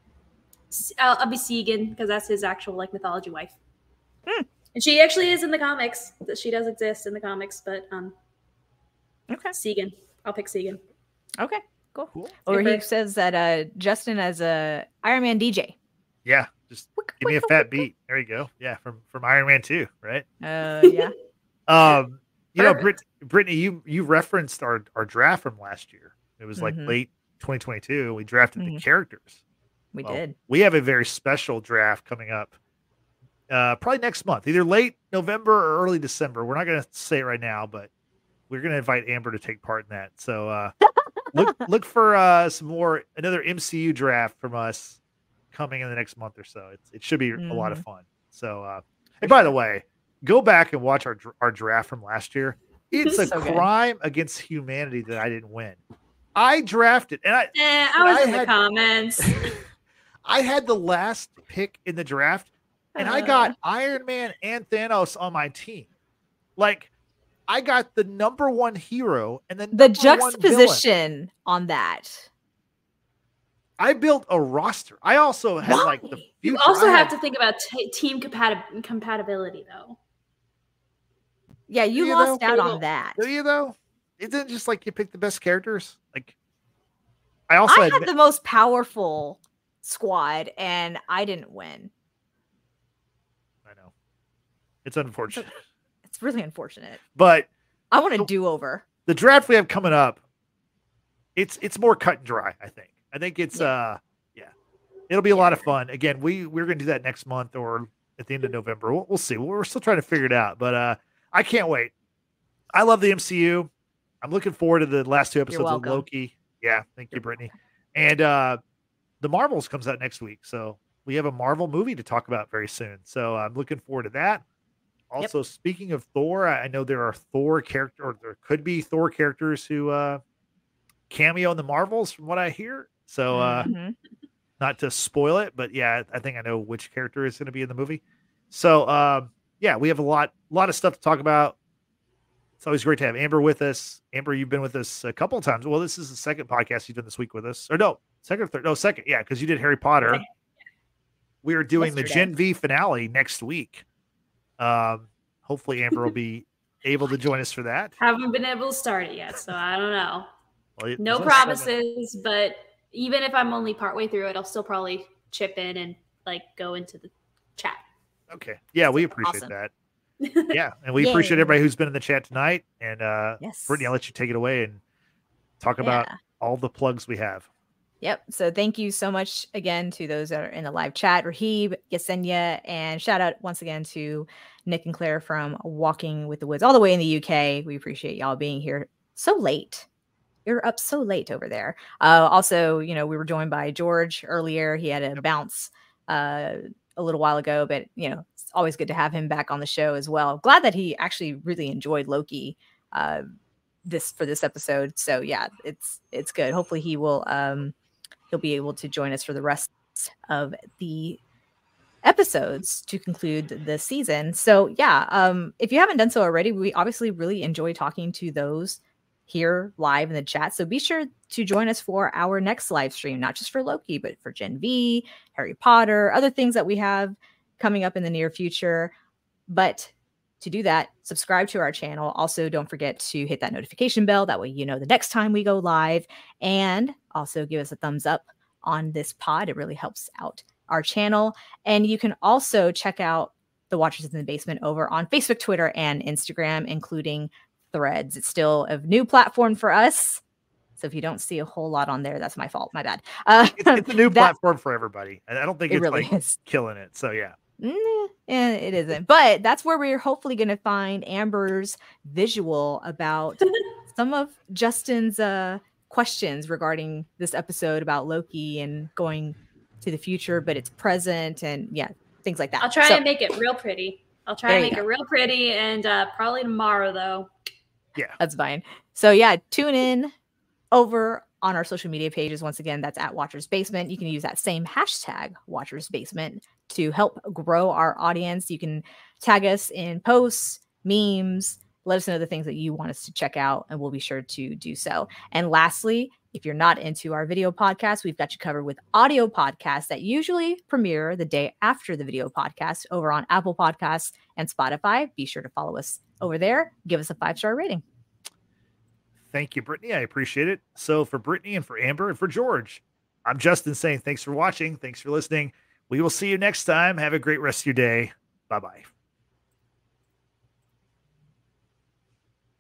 S- I'll, I'll be Segan because that's his actual like mythology wife, Hmm. and she actually is in the comics. That she does exist in the comics, but um, Okay. Segan. I'll pick Segan. Okay. Cool. Cool. Or he Super. says that uh Justin as a Iron Man D J. Yeah. Just give me a fat beat. There you go. Yeah. From from Iron Man two, right? Uh yeah. Um, you know, Brit- Perfect. Brittany, you you referenced our our draft from last year. It was like Mhm. late twenty twenty-two. We drafted the Mhm. characters. We Well, did. We have a very special draft coming up. Uh, probably next month, either late November or early December. We're not going to say it right now, but we're going to invite Amber to take part in that. So uh, look look for uh, some more another M C U draft from us coming in the next month or so. It's, it should be a lot of fun. So, uh, and by the way, go back and watch our dr- our draft from last year. It's a So good. crime against humanity that I didn't win. I drafted, and I Eh, I was I in the had- comments. I had the last pick in the draft, and I Uh. got Iron Man and Thanos on my team. Like, I got the number one hero and then The number one villain. juxtaposition on that. I built a roster. I also had like the Why? You future. also I have had- to think about t- team compatib- compatibility, though. Yeah, you You lost know, out Table. on that. Do you though? isn't it just like you pick the best characters? Like, I also I had, had the most powerful squad, and I didn't win. I know it's unfortunate. It's really unfortunate. But I want a do-over. The draft we have coming up, it's it's more cut and dry. I think. I think it's yeah. uh yeah, it'll be a lot of fun. Again, we we're gonna do that next month or at the end of November. We'll, we'll see. We're still trying to figure it out, but uh, I can't wait. I love the M C U. I'm looking forward to the last two episodes of Loki. Yeah, thank you, Brittany. And uh, the Marvels comes out next week, so we have a Marvel movie to talk about very soon. So I'm looking forward to that. Also, yep. Speaking of Thor, I know there are Thor character, or there could be Thor characters who uh, cameo in the Marvels, from what I hear. So, uh, mm-hmm. not to spoil it, but yeah, I think I know which character is going to be in the movie. So, um, yeah, we have a lot, lot of stuff to talk about. It's always great to have Amber with us. Amber, you've been with us a couple of times. Well, this is the second podcast you've done this week with us, or no, second or third? No, second. Yeah, because you did Harry Potter. We are doing Yesterday. the Gen V finale next week. Um, hopefully Amber will be able to join us for that. Haven't been able to start it yet, so I don't know. Well, it, no promises, but even if I'm only partway through it, I'll still probably chip in and like go into the chat. Okay. Yeah, we appreciate awesome. that. Yeah, and we Yay. appreciate everybody who's been in the chat tonight. And uh, yes. Brittany, I'll let you take it away and talk about yeah. all the plugs we have. Yep. So thank you so much again to those that are in the live chat, Rahib, Yesenia, and shout out once again to Nick and Claire from Walking with the Woods all the way in the U K. We appreciate y'all being here so late. You're up so late over there. Uh, also, you know, we were joined by George earlier. He had a yep. bounce uh, a little while ago, but, you know, it's always good to have him back on the show as well. Glad that he actually really enjoyed Loki uh, this for this episode. So, yeah, it's it's good. Hopefully he will um, he'll be able to join us for the rest of the episodes to conclude the season. So, yeah, um, if you haven't done so already, we obviously really enjoy talking to those here live in the chat. So be sure to join us for our next live stream, not just for Loki, but for Gen V, Harry Potter, other things that we have coming up in the near future. But to do that, subscribe to our channel. Also, don't forget to hit that notification bell. That way, you know the next time we go live, and also give us a thumbs up on this pod. It really helps out our channel. And you can also check out the Watchers in the Basement over on Facebook, Twitter, and Instagram, including Threads. It's still a new platform for us, so if you don't see a whole lot on there, that's my fault. My bad. Uh, it's, it's a new that, platform for everybody, and I don't think it it's really like is. killing it. So yeah, mm, yeah, it isn't. But that's where we're hopefully going to find Amber's visual about some of Justin's uh, questions regarding this episode about Loki and going to the future, but it's present, and yeah, things like that. I'll try so, and make it real pretty. I'll try and make go. it real pretty, and uh, probably tomorrow though. Yeah, that's fine. So yeah, tune in over on our social media pages. Once again, that's at Watchers Basement. You can use that same hashtag Watchers Basement to help grow our audience. You can tag us in posts, memes, let us know the things that you want us to check out, and we'll be sure to do so. And lastly, if you're not into our video podcast, we've got you covered with audio podcasts that usually premiere the day after the video podcast over on Apple Podcasts and Spotify. Be sure to follow us over there. Give us a five-star rating. Thank you, Brittany. I appreciate it. So for Brittany and for Amber and for George, I'm Justin saying thanks for watching. Thanks for listening. We will see you next time. Have a great rest of your day. Bye-bye.